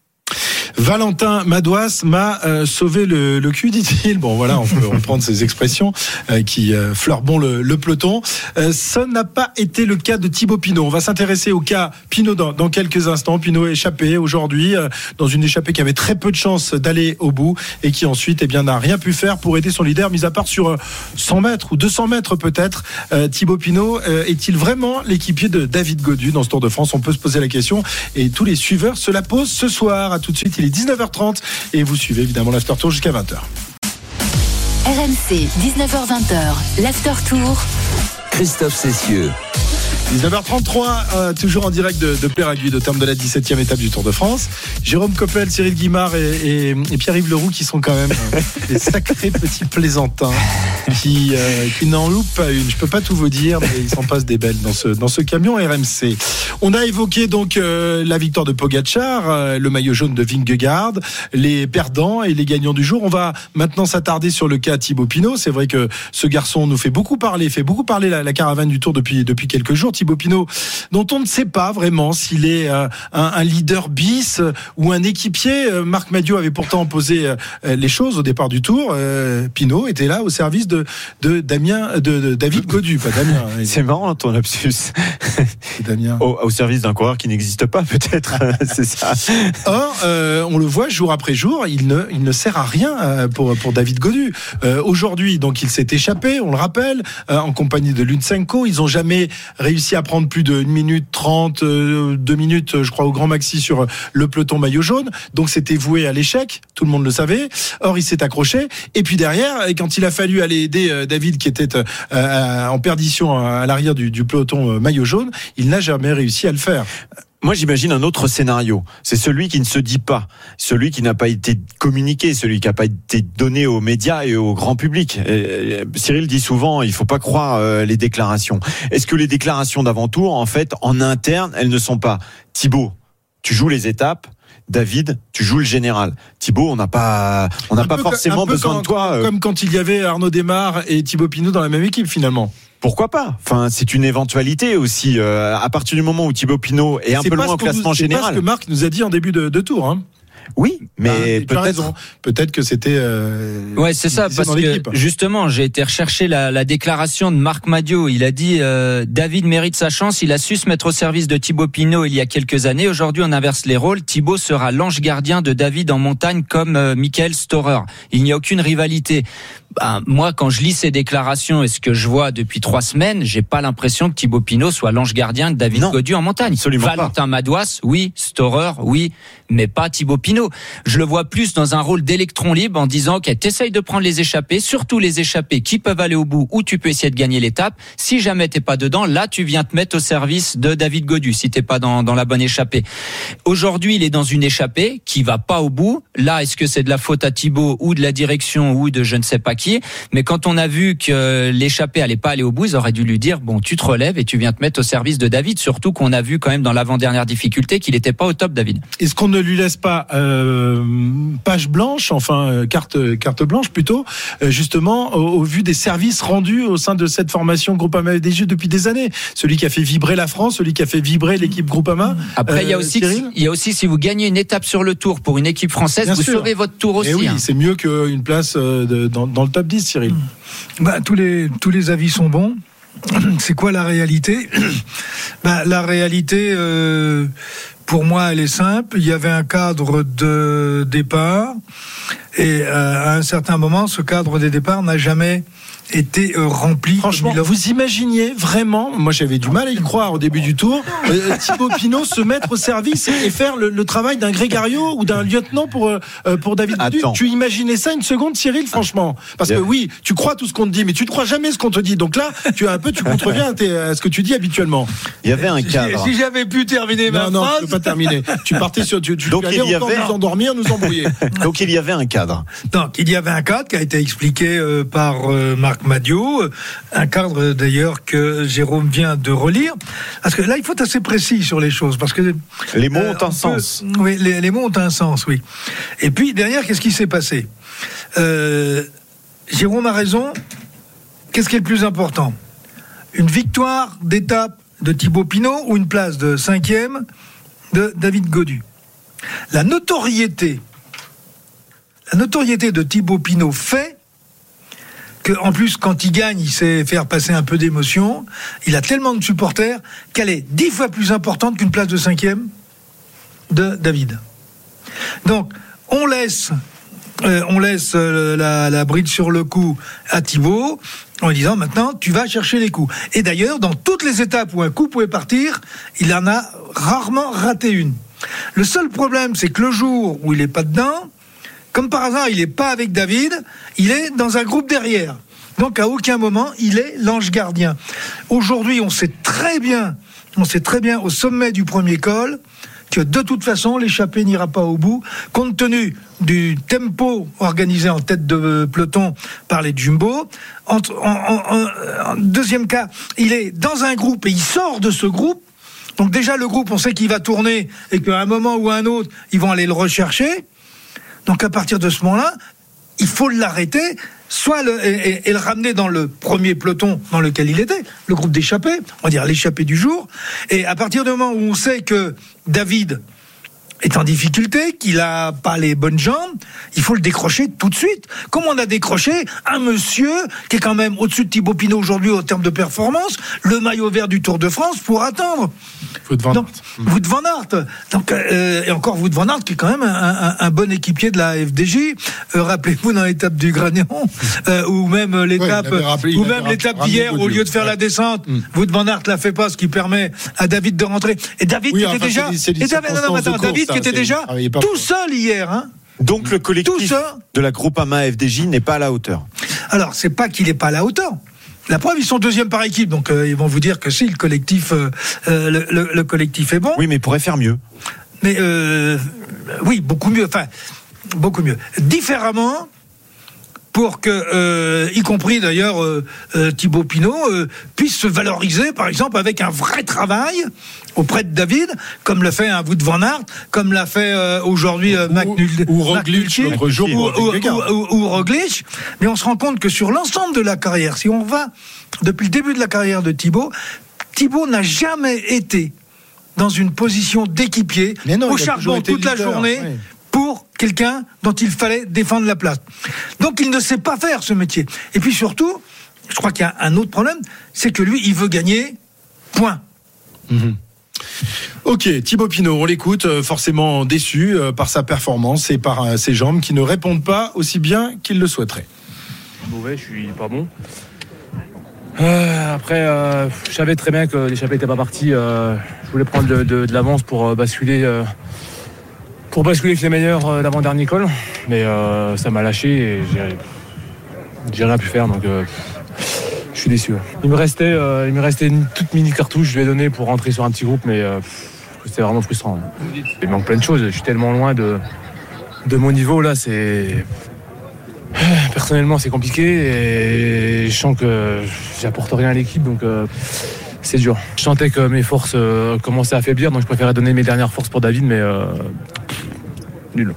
Valentin Madouas m'a euh, sauvé le, le cul, dit-il. Bon, voilà, on peut reprendre ces expressions euh, qui euh, fleurent bon le, le peloton. Euh, ça n'a pas été le cas de Thibaut Pinot. On va s'intéresser au cas Pinot dans, dans quelques instants. Pinot échappé aujourd'hui euh, dans une échappée qui avait très peu de chances d'aller au bout et qui ensuite, eh bien, n'a rien pu faire pour aider son leader, mis à part sur cent mètres ou deux cents mètres peut-être. Euh, Thibaut Pinot euh, est-il vraiment l'équipier de David Gaudu dans ce Tour de France? On peut se poser la question et tous les suiveurs se la posent ce soir. À tout de suite. Il est dix-neuf heures trente et vous suivez évidemment l'After Tour jusqu'à vingt heures. R M C, dix-neuf heures vingt, l'After Tour. Christophe Cessieux. dix-neuf heures trente-trois, euh, toujours en direct de, de Peyragudes au terme de la dix-septième étape du Tour de France. Jérôme Coppel, Cyril Guimard et, et, et Pierre-Yves Leroux qui sont quand même euh, des sacrés petits plaisantins qui, euh, qui n'en loupent pas une. Je peux pas tout vous dire, mais ils s'en passent des belles dans ce, dans ce camion R M C. On a évoqué donc euh, la victoire de Pogačar, euh, le maillot jaune de Vingegaard, les perdants et les gagnants du jour. On va maintenant s'attarder sur le cas Thibaut Pinot. C'est vrai que ce garçon nous fait beaucoup parler, fait beaucoup parler la, la caravane du Tour depuis, depuis quelques jours. Thibaut Pinot, dont on ne sait pas vraiment s'il est euh, un, un leader bis euh, ou un équipier. Euh, Marc Madiot avait pourtant posé euh, les choses au départ du Tour. Euh, Pinot était là au service de, de Damien, de, de David Gaudu, pas Damien. C'est marrant ton lapsus. Damien. Au, au service d'un coureur qui n'existe pas, peut-être. C'est ça. Or, euh, on le voit jour après jour, il ne, il ne sert à rien euh, pour, pour David Gaudu. Euh, aujourd'hui, donc, il s'est échappé, on le rappelle, euh, en compagnie de Lutsenko. Ils n'ont jamais réussi à prendre plus de une minute trente, euh, deux minutes, je crois, au grand maxi sur le peloton maillot jaune. Donc, c'était voué à l'échec. Tout le monde le savait. Or, il s'est accroché. Et puis derrière, et quand il a fallu aller aider euh, David, qui était euh, en perdition à l'arrière du, du peloton euh, maillot jaune, il n'a jamais réussi à le faire. Moi, j'imagine un autre scénario. C'est celui qui ne se dit pas, celui qui n'a pas été communiqué, celui qui n'a pas été donné aux médias et au grand public. Et Cyril dit souvent, il faut pas croire euh, les déclarations. Est-ce que les déclarations d'avant-tour, en fait, en interne, elles ne sont pas Thibaut, tu joues les étapes. David, tu joues le général. Thibaut, on n'a pas, on n'a pas forcément besoin quand, de toi. Comme quand il y avait Arnaud Démare et Thibaut Pinot dans la même équipe, finalement. Pourquoi pas ? Enfin, c'est une éventualité aussi. Euh, à partir du moment où Thibaut Pinot est un c'est peu loin au classement nous, général. C'est pas ce que Marc nous a dit en début de, de tour. Hein. Oui, mais ah, peut-être, peut-être que c'était. Euh, ouais, c'est ça, parce que justement, j'ai été rechercher la, la déclaration de Marc Madiot. Il a dit euh, David mérite sa chance. Il a su se mettre au service de Thibaut Pinot il y a quelques années. Aujourd'hui, on inverse les rôles. Thibaut sera l'ange gardien de David en montagne, comme euh, Michael Storer. Il n'y a aucune rivalité. Ben, moi, quand je lis ces déclarations et ce que je vois depuis trois semaines, j'ai pas l'impression que Thibaut Pinot soit l'ange gardien de David Gaudu en montagne. Absolument Valentin pas. Madouas, oui. Storer, oui. Mais pas Thibaut Pinot. Je le vois plus dans un rôle d'électron libre en disant ok, t'essayes de prendre les échappées, surtout les échappées qui peuvent aller au bout, où tu peux essayer de gagner l'étape. Si jamais t'es pas dedans, là, tu viens te mettre au service de David Gaudu, si t'es pas dans, dans la bonne échappée. Aujourd'hui, il est dans une échappée qui va pas au bout. Là, est-ce que c'est de la faute à Thibaut ou de la direction ou de je ne sais pas qui? Mais quand on a vu que l'échappée allait pas aller au bout, ils auraient dû lui dire bon, tu te relèves et tu viens te mettre au service de David. Surtout qu'on a vu quand même dans l'avant-dernière difficulté qu'il était pas au top, David. Est-ce qu'on ne lui laisse pas euh, page blanche, enfin euh, carte carte blanche plutôt, euh, justement au, au vu des services rendus au sein de cette formation Groupama D G depuis des années. Celui qui a fait vibrer la France, celui qui a fait vibrer l'équipe Groupama. Après, il euh, y a aussi, Cyril il y a aussi si vous gagnez une étape sur le Tour pour une équipe française, Bien vous sûr. sauvez votre Tour aussi. Et oui, hein. c'est mieux qu'une place de, dans, dans le top dix, Cyril. Bah, tous les tous les avis sont bons. C'est quoi la réalité ? Bah, la réalité, euh, pour moi, elle est simple. Il y avait un cadre de départ et euh, à un certain moment, ce cadre de départ n'a jamais été euh, rempli. Franchement, vous imaginiez vraiment, moi j'avais du mal à y croire au début du Tour, euh, Thibaut Pinot se mettre au service et faire le, le travail d'un Grégario ou d'un lieutenant pour euh, pour David Gaudu. Tu imaginais ça une seconde, Cyril, franchement? Parce que oui, tu crois tout ce qu'on te dit, mais tu ne crois jamais ce qu'on te dit. Donc là, tu as un peu, tu contreviens à, à ce que tu dis habituellement. Il y avait un cadre. Si, si j'avais pu terminer non, ma non, phrase, non, je peux pas terminer. Tu partais sur, tu, tu Donc il y avait nous endormir, nous embrouiller. Donc il y avait un cadre. Donc il y avait un cadre qui a été expliqué euh, par euh, Marc Madiot, un cadre d'ailleurs que Jérôme vient de relire, parce que là il faut être assez précis sur les choses, parce que les mots ont euh, un sens. Peut, oui, les, les mots ont un sens, oui. Et puis derrière, qu'est-ce qui s'est passé ? euh, Jérôme a raison. Qu'est-ce qui est le plus important ? Une victoire d'étape de Thibaut Pinot ou une place de cinquième de David Gaudu ? La notoriété, la notoriété de Thibaut Pinot fait que, en plus, quand il gagne, il sait faire passer un peu d'émotion. Il a tellement de supporters qu'elle est dix fois plus importante qu'une place de cinquième de David. Donc, on laisse, euh, on laisse euh, la, la bride sur le cou à Thibaut en lui disant maintenant, tu vas chercher les coups. Et d'ailleurs, dans toutes les étapes où un coup pouvait partir, il en a rarement raté une. Le seul problème, c'est que le jour où il n'est pas dedans, comme par hasard, il n'est pas avec David, il est dans un groupe derrière. Donc, à aucun moment, il est l'ange gardien. Aujourd'hui, on sait très bien on sait très bien au sommet du premier col que de toute façon l'échappée n'ira pas au bout, compte tenu du tempo organisé en tête de peloton par les Jumbo. En, en, en, en deuxième cas, il est dans un groupe et il sort de ce groupe. Donc déjà le groupe, on sait qu'il va tourner et qu'à un moment ou à un autre, ils vont aller le rechercher. Donc à partir de ce moment-là, il faut l'arrêter, soit le, et, et le ramener dans le premier peloton dans lequel il était, le groupe d'échappés, on va dire l'échappée du jour. Et à partir du moment où on sait que David est en difficulté, qu'il a pas les bonnes jambes, il faut le décrocher tout de suite. Comme on a décroché un monsieur qui est quand même au-dessus de Thibaut Pinot aujourd'hui en termes de performance, le maillot vert du Tour de France pour attendre. Wout van Aert. Wout van Aert. Donc, euh, et encore Wout van Aert qui est quand même un, un, un bon équipier de la F D J. Euh, rappelez-vous dans l'étape du Gragnon, euh, ou même l'étape, ouais, rappelé, ou même l'étape d'hier, au lieu de faire ouais. la descente, mm. Wout van Aert l'a fait pas, ce qui permet à David de rentrer. Et David oui, qui enfin, était déjà, c'est des, c'est des et David, non, non, attends, course, David ça, qui était déjà tout seul hier, hein. Donc le collectif de la Groupama F D J n'est pas à la hauteur. Alors c'est pas qu'il n'est pas à la hauteur. La preuve, ils sont deuxième par équipe, donc euh, ils vont vous dire que si le collectif, euh, le, le, le collectif est bon. Oui, mais il pourrait faire mieux. Mais euh, oui, beaucoup mieux. Enfin, beaucoup mieux. Différemment. Pour que, euh, y compris d'ailleurs euh, euh, Thibaut Pinot, euh, puisse se valoriser, par exemple, avec un vrai travail auprès de David, comme l'a fait un Wout van Aert, comme l'a fait euh, aujourd'hui euh, Mac Nul- ou Roglic l'autre jour, ou, ou, ou, ou, ou Roglic. Mais on se rend compte que sur l'ensemble de la carrière, si on va depuis le début de la carrière de Thibaut, Thibaut n'a jamais été dans une position d'équipier non, au charbon toute leader, la journée. Ouais. Pour quelqu'un dont il fallait défendre la place. Donc il ne sait pas faire ce métier. Et puis surtout, je crois qu'il y a un autre problème, c'est que lui, il veut gagner, point. Mmh. Ok, Thibaut Pinot, on l'écoute, forcément déçu par sa performance et par ses jambes qui ne répondent pas aussi bien qu'il le souhaiterait. Mauvais, je suis pas bon. Euh, après, euh, je savais très bien que l'échappée n'était pas partie. Euh, je voulais prendre de, de, de l'avance pour euh, basculer... Euh, pour basculer avec les meilleurs euh, d'avant-dernier col, mais euh, ça m'a lâché et j'ai, j'ai rien pu faire, donc euh, je suis déçu. Il me restait, euh, il me restait une toute mini cartouche, je lui ai donné pour rentrer sur un petit groupe, mais euh, c'était vraiment frustrant. Il manque plein de choses, je suis tellement loin de, de mon niveau là, c'est... Personnellement c'est compliqué et je sens que j'apporte rien à l'équipe, donc... Euh, c'est dur. Je sentais que mes forces euh, commençaient à affaiblir, donc je préférais donner mes dernières forces pour David, mais euh, nul.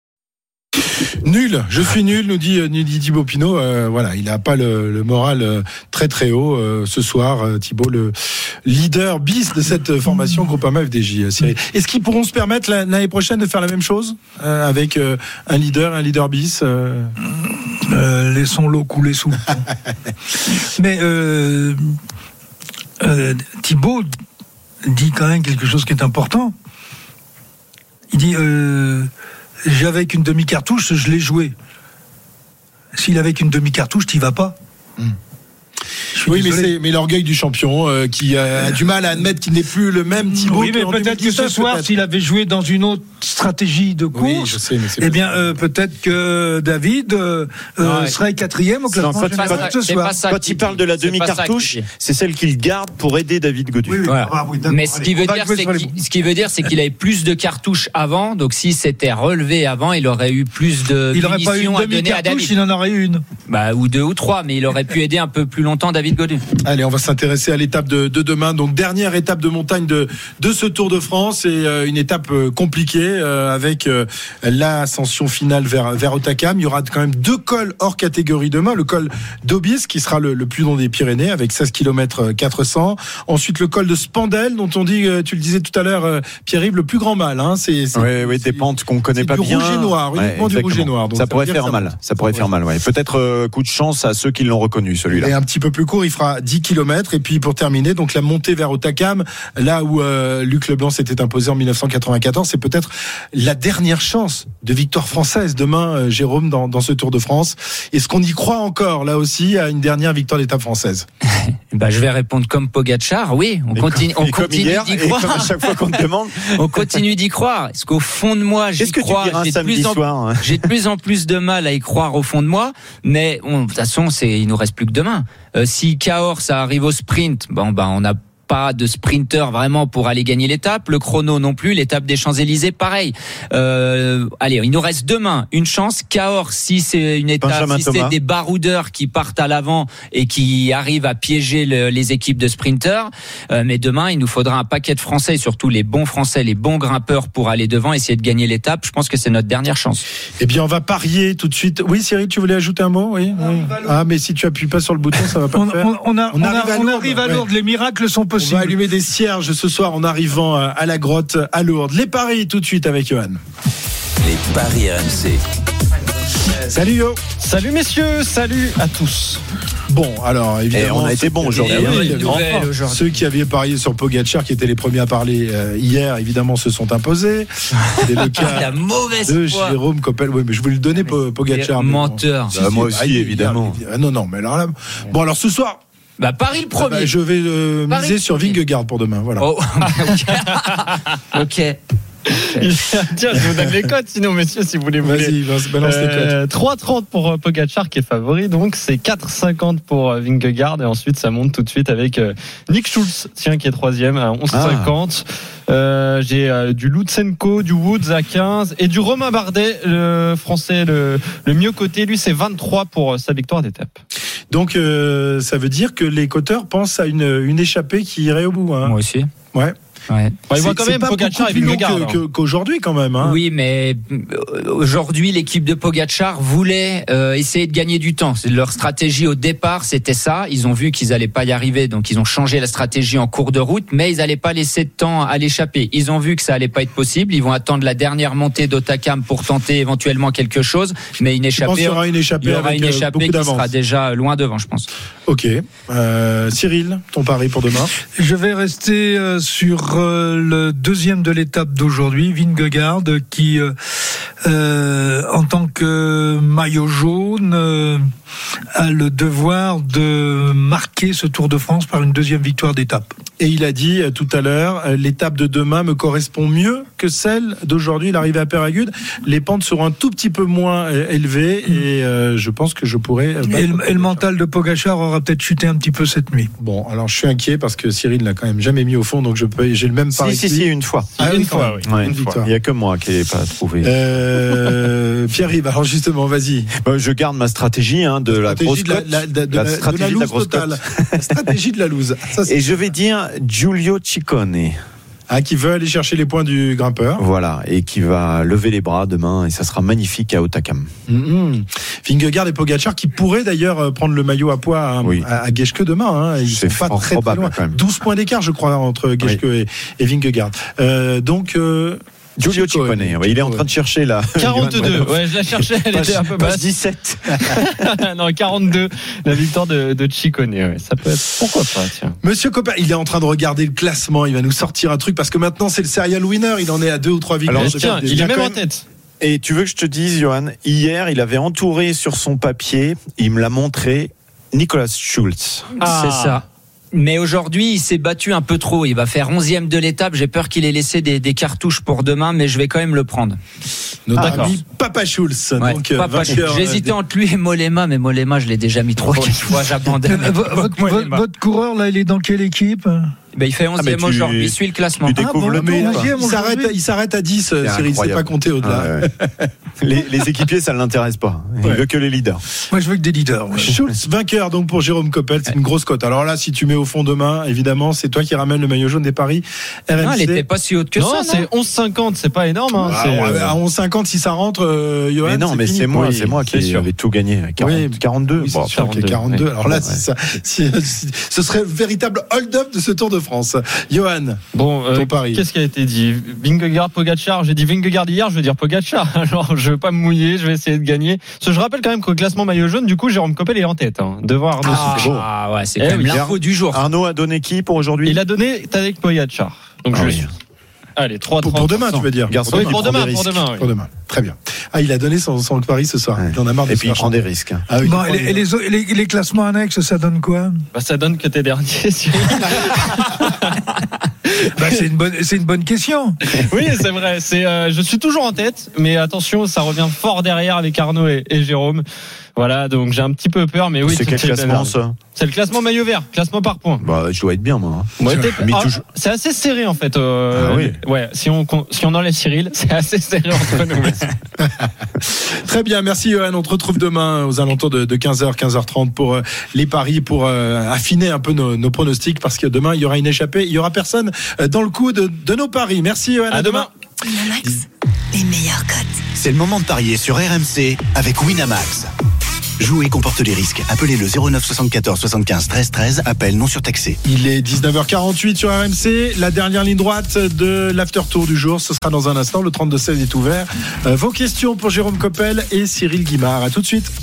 Nul, je suis nul, nous dit, nous dit Thibaut Pinot. Euh, voilà, il n'a pas le, le moral euh, très très haut euh, ce soir. Euh, Thibaut, le leader bis de cette formation Groupama F D J. Cyril. Est-ce qu'ils pourront se permettre l'année prochaine de faire la même chose euh, avec euh, un leader, un leader bis euh... Euh, Laissons l'eau couler sous le pont. Mais euh, euh, Thibaut dit quand même quelque chose qui est important. Il dit euh, j'avais qu'une demi-cartouche, je l'ai joué. S'il avait qu'une demi-cartouche, t'y vas pas. Mmh. Oui, mais, c'est, mais l'orgueil du champion euh, qui a, a du mal à admettre qu'il n'est plus le même Thibaut. Oui, mais peut-être que ce soir, peut-être. S'il avait joué dans une autre stratégie de course, oui, je sais, mais c'est eh bien, euh, peut-être que David euh, euh, ouais. serait quatrième au classement général ce soir. Quand il parle de la demi-cartouche, c'est celle qu'il garde pour aider David Gaudu. Oui, oui. Voilà. Ah, oui, mais ce qui, veut dire, c'est qu'il, ce qui veut dire, c'est qu'il avait plus de cartouches avant. Donc, s'il s'était relevé avant, il aurait eu plus de il n'aurait pas eu une demi-cartouche, il en aurait eu une. Bah, ou deux ou trois, mais il aurait pu aider un peu plus longtemps David Gaudu. Allez, on va s'intéresser à l'étape de, de demain. Donc, dernière étape de montagne de, de ce Tour de France et euh, une étape euh, compliquée euh, avec euh, l'ascension finale vers, vers Hautacam. Il y aura quand même deux cols hors catégorie demain. Le col d'Aubis qui sera le, le plus long des Pyrénées avec seize kilomètres quatre cents. Ensuite, le col de Spandel dont on dit, euh, tu le disais tout à l'heure, euh, Pierre-Yves, le plus grand mal. Hein. C'est, c'est, oui, oui, des pentes qu'on connaît pas du bien. Rouge et noir, uniquement ouais, du rouge et noir. Donc ça, ça pourrait faire mal. Ça, ça pourrait faire mal. Ouais. Peut-être euh, coup de chance à ceux qui l'ont reconnu, celui-là. Et un petit peu plus court, il fera dix kilomètres. Et puis pour terminer, donc la montée vers Hautacam, là où euh, Luc Leblanc s'était imposé en dix-neuf cent quatre-vingt-quatorze, c'est peut-être la dernière chance de victoire française demain, euh, Jérôme, dans, dans ce Tour de France. Est-ce qu'on y croit encore, là aussi, à une dernière victoire d'étape française? Bah, je vais répondre comme Pogacar, oui. On continue, on continue hier, d'y croire. Comme à chaque fois qu'on te demande. On continue d'y croire. Est-ce qu'au fond de moi, j'y Qu'est-ce crois. Que tu j'ai, de plus en, soir, hein. j'ai de plus en plus de mal à y croire au fond de moi. Mais on, de toute façon, c'est, il nous reste plus que demain. Euh, si Cahors, ça arrive au sprint, bon, ben, on a pas de sprinter vraiment pour aller gagner l'étape. Le chrono non plus. L'étape des Champs-Élysées, pareil. Euh, allez, il nous reste demain une chance. Cahors, si c'est une étape, Benjamin si c'est Thomas. des baroudeurs qui partent à l'avant et qui arrivent à piéger le, les équipes de sprinters. Euh, mais demain, il nous faudra un paquet de Français, et surtout les bons Français, les bons grimpeurs pour aller devant, essayer de gagner l'étape. Je pense que c'est notre dernière chance. Eh bien, on va parier tout de suite. Oui, Cyril, tu voulais ajouter un mot? Oui. oui. Ah, mais si tu appuies pas sur le bouton, ça va pas On, le faire. on, on, a, on, arrive a, à on Lourdes. arrive à Lourdes, Ouais. les miracles sont On possibles. va allumer des cierges ce soir en arrivant à la grotte à Lourdes. Les paris tout de suite avec Johan. Les paris R M C. Salut Yo. Salut messieurs, salut à tous. Bon, alors évidemment, Et on a été bon aujourd'hui. Eh oui, Une nouvelle enfin, aujourd'hui. ceux qui avaient parié sur Pogacar, qui étaient les premiers à parler euh, hier, évidemment, se sont imposés. C'est le cas La mauvaise de foi. Jérôme Coppel. Oui, mais je voulais le donner, Po- Pogacar. mais bon. Menteur. Si, Bah, si, moi bah, aussi, il- évidemment. il- ah, non, non, mais alors là. Bon, alors ce soir, Bah, Paris le ah premier. bah, je vais euh, Paris miser le sur premier. Vingegaard pour demain. Voilà. Oh, ok. Ok. Tiens, je vous donne les codes sinon messieurs si vous voulez. vous voulez. Vas-y, vas- balance les codes. Euh, trois trente pour euh, Pogacar qui est favori, donc c'est quatre cinquante pour euh, Vingegaard et ensuite ça monte tout de suite avec euh, Nick Schulz, tiens, qui est troisième à onze cinquante. Euh, j'ai euh, du Lutsenko, du Woods à quinze et du Romain Bardet, le français le, le mieux coté, lui c'est vingt-trois pour euh, sa victoire d'étape. Donc, euh, ça veut dire que les coteurs pensent à une, une échappée qui irait au bout. Hein. Moi aussi. Ouais. Ouais. Bon, il voit C'est- quand c'est même pas Pogacar beaucoup et plus long Vingegaard. que- hein. que- qu'aujourd'hui quand même. Hein. Oui, mais euh, aujourd'hui, l'équipe de Pogacar voulait euh, essayer de gagner du temps. C'est leur stratégie au départ, c'était ça. Ils ont vu qu'ils allaient pas y arriver, donc ils ont changé la stratégie en cours de route, mais ils allaient pas laisser de temps à l'échappée. Ils ont vu que ça allait pas être possible. Ils vont attendre la dernière montée d'Otakam pour tenter éventuellement quelque chose, mais une Je pense échappée, qu'il y aura une échappée il y aura avec une euh, échappée beaucoup qui d'avance. sera déjà loin devant, je pense. Ok. Euh, Cyril, ton pari pour demain? Je vais rester euh, sur euh, le deuxième de l'étape d'aujourd'hui, Vingegaard, qui, euh, euh, en tant que maillot jaune, euh, a le devoir de marquer ce Tour de France par une deuxième victoire d'étape. Et il a dit euh, tout à l'heure, euh, l'étape de demain me correspond mieux que celle d'aujourd'hui, l'arrivée à Péragude. Les pentes seront un tout petit peu moins euh, élevées et euh, je pense que je pourrais... euh, Et le, et le mental de Pogacar aura peut-être chuté un petit peu cette nuit. Bon, alors je suis inquiet parce que Cyril l'a quand même jamais mis au fond, donc je peux, j'ai le même pari. Si, si, que lui. si, une fois. Ah, Une oui, fois, quand même. oui. Une Une fois. victoire. Il n'y a que moi qui n'ai pas trouvé. Euh, Pierre-Yves, alors justement, vas-y. Bah, je garde ma stratégie hein, de la grosse Stratégie de la, cote. la- de- de La la- de stratégie la de la loose grosse totale. cote. La stratégie de la loose. Ça, c'est- Et je vais dire Giulio Ciccone. Ah, qui veut aller chercher les points du grimpeur. Voilà, et qui va lever les bras demain, et ça sera magnifique à Otakam. Mm-hmm. Vingegaard et Pogacar qui pourraient d'ailleurs euh, prendre le maillot à poids à, Oui. à, à Geschke demain. Hein. Ils C'est sont pas fort très, très probable, loin. quand même. douze points d'écart, je crois, entre Geschke et, et Vingegaard. Euh, donc, euh, Giulio Ciccone. Ciccone, ouais, il est en train de chercher là. quarante-deux, ouais, je la cherchais, elle Page- était un peu page basse. dix-sept. Non, quarante-deux, la victoire de, de Ciccone, ouais. Ça peut être, pourquoi pas, tiens. Monsieur Copper, il est en train de regarder le classement. Il va nous sortir un truc parce que maintenant c'est le serial winner. Il en est à deux ou trois victoires. Alors, Je Tiens, regarde il déjà. est même quand en même- tête. Et tu veux que je te dise, Johan, hier, il avait entouré sur son papier, il me l'a montré, Nicolas Schulz. Ah. C'est ça. Mais aujourd'hui, il s'est battu un peu trop. Il va faire onzième de l'étape. J'ai peur qu'il ait laissé des, des cartouches pour demain, mais je vais quand même le prendre. Notre Ah, ami Papa Schulz. Ouais, Donc, euh, Papa vainqueur, Schulz. J'hésitais entre lui et Mollema, mais Mollema, je l'ai déjà mis trois, quatre fois. J'abandonne. Euh, votre, votre- votre coureur, là, il est dans quelle équipe? Ben, il fait onzième Ah, mais tu- aujourd'hui. Il suit le classement. tu découvres le mais monde, il- quoi. il s'arrête, il s'arrête à dix, C'est Cyril. C'est incroyable. pas compté au-delà. Ah, ouais. les, les équipiers, ça ne l'intéresse pas. Il Ouais. veut que les leaders. Moi, je veux que des leaders. ouais. Schulz, vainqueur donc pour Jérôme Coppel, c'est une grosse cote. Alors là, si tu mets au fond demain, évidemment, c'est toi qui ramène le maillot jaune des paris R M C. Non, elle était pas si haute que non, ça. c'est onze cinquante, c'est pas énorme. Hein, Ah, c'est, ouais, euh, à onze cinquante, si ça rentre, euh, Johan, mais non, mais fini. c'est moi, Oui, c'est moi c'est qui sûr. avais tout gagné. quarante, Oui, quarante-deux. Oui, c'est Bon, sûr qu'il y a quarante-deux, quarante-deux. Alors là, Ouais. si ça, si- si- ce serait véritable hold-up de ce Tour de France. Johan, Bon, euh, ton pari. qu'est-ce qui a été dit? Vingegaard, Pogacar. J'ai dit Vingegaard hier, je veux dire Pogacar. Alors, je veux pas me mouiller, je vais essayer de gagner. Parce que je rappelle quand même qu'au classement maillot jaune, du coup, Jérôme Coppel est en tête, hein, devant Arnaud Ah, Soufflet. ah, ouais, c'est Eh quand même oui. l'info du jour. Arnaud a donné qui pour aujourd'hui? Il a donné Tadej Pogacar. Donc, Ah je oui. suis. Allez, trois pour, trente. pour demain, tu veux dire Garçon Oui, qui pour prend demain, des pour risques. demain. oui. Pour demain. Très bien. Ah, il a donné son, son pari ce soir. Ouais. Il en a marre de Et se puis il faire prend des chanter. risques. Ah oui, Bon, il et prend les, des- et les- les- les classements annexes, ça donne quoi? Bah, ça donne que t'es dernier. Cyril. Bah, c'est une bonne, c'est une bonne question. Oui, c'est vrai. C'est, euh, je suis toujours en tête, mais attention, ça revient fort derrière avec Arnaud et, et Jérôme. Voilà, donc j'ai un petit peu peur, mais oui. C'est quel classement ça ? C'est le classement maillot vert, classement par points. Bah, je dois être bien, moi. Ouais, mais ah, toujours... C'est assez serré en fait. Euh, ah, oui. Ouais, si on si on enlève Cyril, c'est assez serré entre nous. Très bien, merci Johan. On te retrouve demain aux alentours de, de quinze heures, quinze heures trente pour euh, les paris, pour euh, affiner un peu nos, nos pronostics, parce que demain il y aura une échappée, il y aura personne dans le coup de, de nos paris. Merci Johan. À, à demain. demain. Winamax, les meilleures cotes. C'est le moment de parier sur R M C avec Winamax. Jouer comporte les risques. Appelez le zéro neuf soixante-quatorze soixante-quinze treize treize. Appel non surtaxé. Il est dix-neuf heures quarante-huit sur R M C. La dernière ligne droite de l'after tour du jour. Ce sera dans un instant. Le trente-deux seize est ouvert. Euh, vos questions pour Jérôme Coppel et Cyril Guimard. À tout de suite.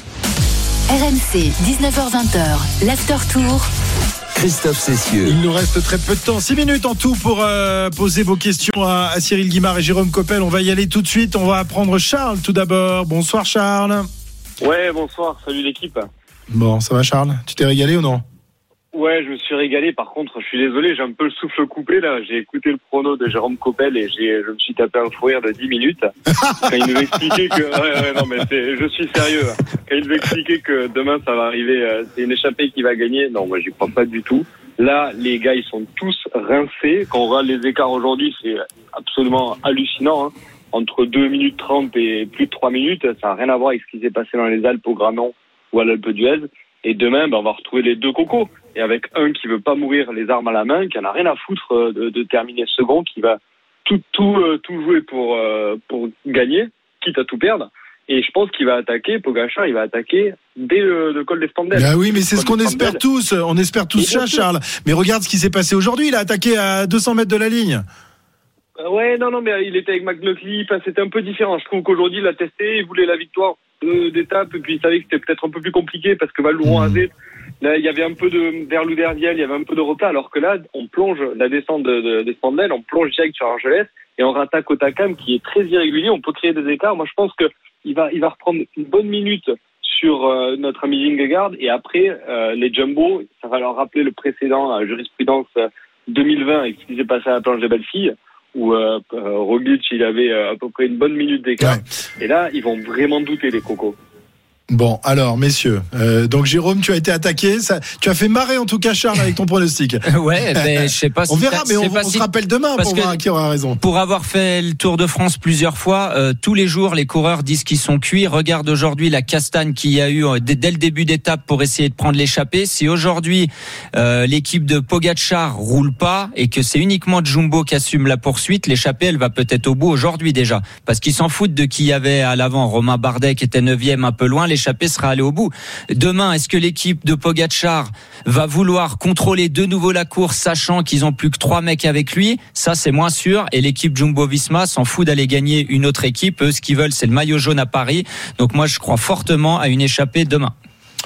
R M C, dix-neuf heures vingt, l'after tour. Christophe Cessieux. Il nous reste très peu de temps, six minutes en tout pour euh, poser vos questions à, à Cyril Guimard et Jérôme Coppel. On va y aller tout de suite. On va prendre Charles tout d'abord. Bonsoir Charles. Ouais, bonsoir, salut l'équipe. Bon, ça va Charles ? Tu t'es régalé ou non ? Ouais, je me suis régalé. Par contre, je suis désolé, j'ai un peu le souffle coupé là. J'ai écouté le prono de Jérôme Coppel et j'ai, je me suis tapé un fou rire de dix minutes quand il nous expliquait que, ouais, ouais, non mais c'est, je suis sérieux. Quand il nous expliquait que demain ça va arriver, c'est une échappée qui va gagner. Non, moi j'y crois pas du tout. Là, les gars, ils sont tous rincés. Quand on regarde les écarts aujourd'hui, c'est absolument hallucinant. Hein. Entre deux minutes trente et plus de trois minutes, ça n'a rien à voir avec ce qui s'est passé dans les Alpes au Granon ou à l'Alpe d'Huez. Et demain, ben, on va retrouver les deux cocos. Et avec un qui veut pas mourir les armes à la main, qui en a rien à foutre de, de terminer second, qui va tout, tout, tout jouer pour, pour gagner, quitte à tout perdre. Et je pense qu'il va attaquer, Pogačar, il va attaquer dès le, le col d'Espandel. Bah oui, mais c'est ce qu'on espère tous. On espère tous ça, Charles. Mais regarde ce qui s'est passé aujourd'hui. Il a attaqué à deux cents mètres de la ligne. Ouais, non, non, mais il était avec McNulty, enfin, c'était un peu différent. Je trouve qu'aujourd'hui, il a testé, il voulait la victoire d'étape, et puis il savait que c'était peut-être un peu plus compliqué parce que Valouron mmh. Azé, là, il y avait un peu de, vers Louderviel, il y avait un peu de retard, alors que là, on plonge la descente de, de, d'Espandel, on plonge direct sur Argelès, et on rattaque au Takam, qui est très irrégulier, on peut créer des écarts. Moi, je pense que il va, il va reprendre une bonne minute sur euh, notre ami Vingegaard, et après, euh, les Jumbo, ça va leur rappeler le précédent, la jurisprudence euh, deux mille vingt, et ce qui s'est passé à la planche des belles filles, où euh, euh, Roglic il avait euh, à peu près une bonne minute d'écart. Ouais. Et là, ils vont vraiment douter les cocos. Bon, alors, messieurs, euh, donc Jérôme, tu as été attaqué, ça, tu as fait marrer en tout cas Charles avec ton pronostic. Ouais, mais je sais pas si on verra, mais on, on si... se rappelle demain pour voir qui aura raison. Pour avoir fait le Tour de France plusieurs fois, euh, tous les jours, les coureurs disent qu'ils sont cuits. Regarde aujourd'hui la castagne qu'il y a eu euh, dès, dès le début d'étape pour essayer de prendre l'échappée. Si aujourd'hui euh, l'équipe de Pogačar roule pas et que c'est uniquement Jumbo qui assume la poursuite, l'échappée elle va peut-être au bout aujourd'hui déjà, parce qu'ils s'en foutent de qui y avait à l'avant. Romain Bardet qui était neuvième un peu loin, l'échappée sera allée au bout. Demain, est-ce que l'équipe de Pogačar va vouloir contrôler de nouveau la course, sachant qu'ils ont plus que trois mecs avec lui? Ça, c'est moins sûr. Et l'équipe Jumbo-Visma s'en fout d'aller gagner une autre équipe. Eux, ce qu'ils veulent, c'est le maillot jaune à Paris. Donc moi, je crois fortement à une échappée demain.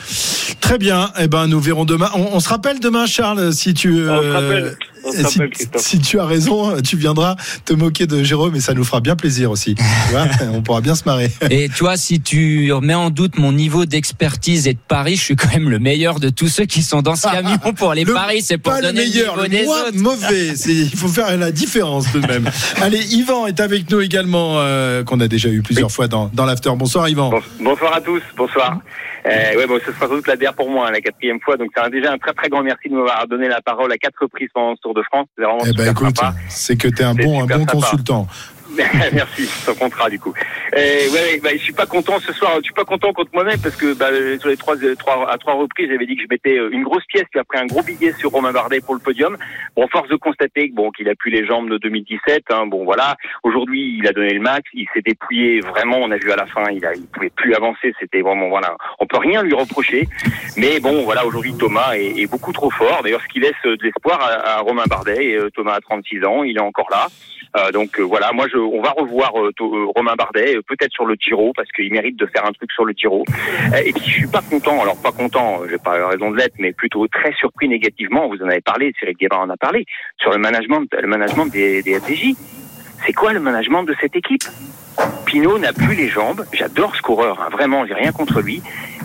Très bien. Eh ben, nous verrons demain. On, on se rappelle demain, Charles, si tu, euh, on se rappelle. On se si, rappelle, si tu as raison, tu viendras te moquer de Jérôme et ça nous fera bien plaisir aussi. Tu vois, on pourra bien se marrer. Et tu vois, si tu remets en doute mon niveau d'expertise et de paris, je suis quand même le meilleur de tous ceux qui sont dans ce camion pour les le, paris. C'est pour pas donner le meilleur, le, le moins mauvais. C'est, il faut faire la différence tout de même. Allez, Yvan est avec nous également, euh, qu'on a déjà eu plusieurs oui. fois dans, dans l'after. Bonsoir Yvan. Bon, bonsoir à tous. Bonsoir. Euh, ouais, bon, ce sera toute la dernière pour moi, hein, la quatrième fois. Donc, c'est déjà un très très grand merci de m'avoir donné la parole à quatre reprises pendant ce Tour de France. C'est vraiment eh ben, écoute, sympa. C'est que t'es un c'est bon, un bon sympa. consultant. Merci, son contrat du coup. Et ouais, bah, je suis pas content ce soir. Je suis pas content contre moi-même parce que bah, sur les trois, trois à trois reprises, j'avais dit que je mettais une grosse pièce puis après un gros billet sur Romain Bardet pour le podium. Bon, force de constater que bon qu'il a plus les jambes de deux mille dix-sept. Hein, bon voilà. Aujourd'hui, il a donné le max. Il s'est dépouillé vraiment. On a vu à la fin, il a, il pouvait plus avancer. C'était vraiment voilà. On peut rien lui reprocher. Mais bon, voilà. Aujourd'hui, Thomas est, est beaucoup trop fort. D'ailleurs, ce qui laisse de l'espoir à, à Romain Bardet. Et, euh, Thomas a trente-six ans. Il est encore là. Euh, donc euh, voilà, moi je, on va revoir euh, euh, Romain Bardet, euh, peut-être sur le Giro parce qu'il mérite de faire un truc sur le Giro. Euh, et puis je suis pas content, alors pas content, euh, j'ai pas raison de l'être, mais plutôt très surpris négativement. Vous en avez parlé, Cyril Guimard en a parlé sur le management, le management des, des A T J. C'est quoi le management de cette équipe? Pinot n'a plus les jambes. J'adore ce coureur, hein, vraiment, j'ai rien contre lui.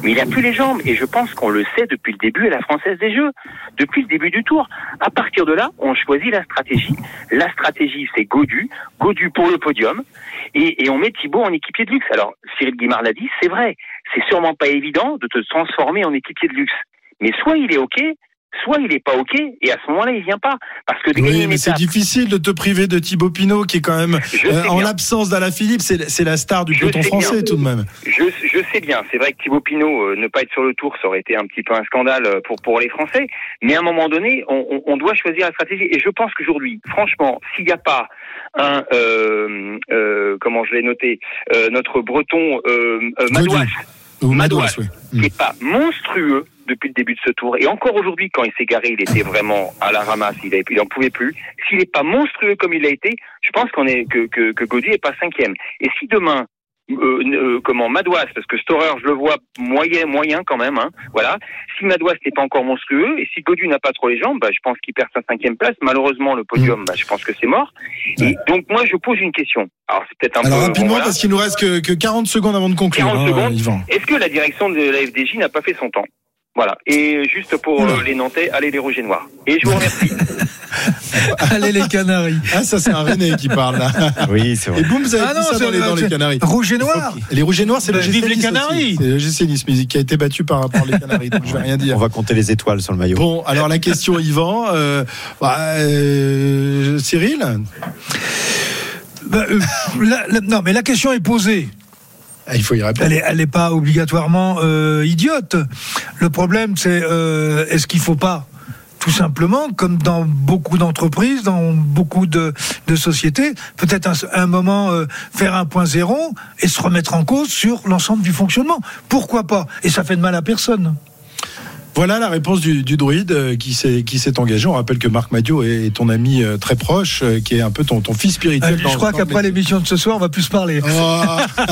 mais il a plus les jambes. Et je pense qu'on le sait depuis le début à la Française des Jeux, depuis le début du Tour. À partir de là, on choisit la stratégie. La stratégie, c'est Gaudu, Gaudu pour le podium, et, et on met Thibaut en équipier de luxe. Alors, Cyril Guimard l'a dit, c'est vrai, c'est sûrement pas évident de te transformer en équipier de luxe. Mais soit il est OK, soit il est pas OK, et à ce moment-là, il vient pas. Parce que de oui, gagner mais une c'est étape, difficile de te priver de Thibaut Pinot, qui est quand même, euh, en l'absence d'Alaphilippe, c'est, c'est la star du peloton français, bien. tout de même. Je, je sais bien, c'est vrai que Thibaut Pinot, euh, ne pas être sur le Tour, ça aurait été un petit peu un scandale pour, pour les Français, mais à un moment donné, on, on, on doit choisir la stratégie. Et je pense qu'aujourd'hui, franchement, s'il n'y a pas un, euh, euh, comment je l'ai noté, euh, notre breton euh, euh, Madouas, Madouas, oui. qui n'est pas monstrueux depuis le début de ce Tour, et encore aujourd'hui, quand il s'est garé, il était vraiment à la ramasse, il avait, il en pouvait plus. S'il n'est pas monstrueux comme il l'a été, je pense qu'on est que que, que Gaudu est pas cinquième. Et si demain, euh, euh, comment Madouas, parce que Storer, je le vois moyen, moyen quand même, hein, voilà. Si Madouas n'est pas encore monstrueux, et si Gaudu n'a pas trop les jambes, bah, je pense qu'il perd sa cinquième place. Malheureusement, le podium, bah, je pense que c'est mort. Et donc moi, je pose une question. Alors c'est peut-être un Alors peu rapidement, bon, voilà. parce qu'il nous reste que, que quarante secondes avant de conclure. quarante hein, secondes. Yvan. Est-ce que la direction de la F D J n'a pas fait son temps? Voilà. Et juste pour euh, les Nantais, allez les Rouges et Noirs. Et je vous remercie. Allez les Canaries. Ah, ça c'est un René qui parle là. Oui, c'est vrai. Et boum, vous avez Ah dit non, ça c'est dans les, dans les Canaries. Rouge et Noir. Et les Rouges et Noirs, c'est le G C Vive les Nice Canaries. aussi. C'est le G C Nice Musique qui a été battu par, par les Canaries. Donc je vais rien dire. On va compter les étoiles sur le maillot. Bon, alors la question, Yvan. Euh, bah, euh, Cyril bah, euh, la, la, Non, mais la question est posée. Ah, il faut y répondre. Elle n'est elle est pas obligatoirement euh, idiote. Le problème, c'est euh, est-ce qu'il ne faut pas, tout simplement, comme dans beaucoup d'entreprises, dans beaucoup de, de sociétés, peut-être un, un moment euh, faire un point zéro et se remettre en cause sur l'ensemble du fonctionnement. Pourquoi pas? Et ça fait de mal à personne. Voilà la réponse du, du druide euh, qui s'est qui s'est engagé. On rappelle que Marc Madiot est ton ami euh, très proche, euh, qui est un peu ton, ton fils spirituel. Euh, je crois qu'après l'émission de ce soir, on va plus se parler. Oh.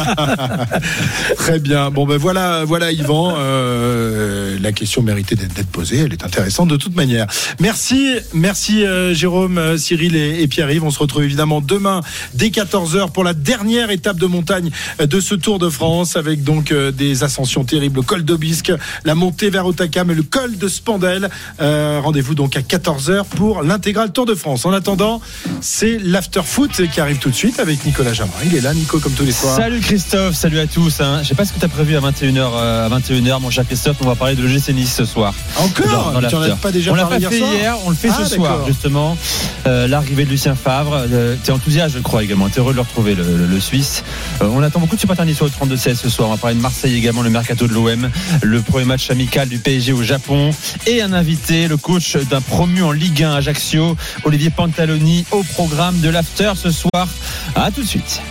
Très bien. Bon ben voilà, voilà Yvan. Euh, la question méritait d'être, d'être posée. Elle est intéressante de toute manière. Merci, merci euh, Jérôme, euh, Cyril et, et Pierre-Yves. On se retrouve évidemment demain dès quatorze heures pour la dernière étape de montagne de ce Tour de France, avec donc euh, des ascensions terribles, le col d'Aubisque, la montée vers Otakam, le col de Spandel. Euh, rendez-vous donc à quatorze heures pour l'intégral Tour de France. En attendant, c'est l'after foot qui arrive tout de suite avec Nicolas Jamin. Il est là, Nico, comme tous les soirs. Salut Christophe, salut à tous. Hein. Je sais pas ce que tu as prévu à vingt et une heures, euh, à vingt et une heures, mon cher Christophe. On va parler de l'O G C Nice ce soir. Encore dans, dans Tu n'en as pas déjà on parlé l'a pas hier fait soir hier, on le fait ah, ce d'accord. soir, justement. Euh, l'arrivée de Lucien Favre. Euh, tu es enthousiaste, je crois, également. Tu es heureux de le retrouver, le, le, le Suisse. Euh, on attend beaucoup de supporters niçois au trente-deux seize ce soir. On va parler de Marseille également, le mercato de l'O M, le premier match amical du P S G au Japon. Et un invité, le coach d'un promu en Ligue un Ajaccio, Olivier Pantaloni, au programme de l'after ce soir. À tout de suite.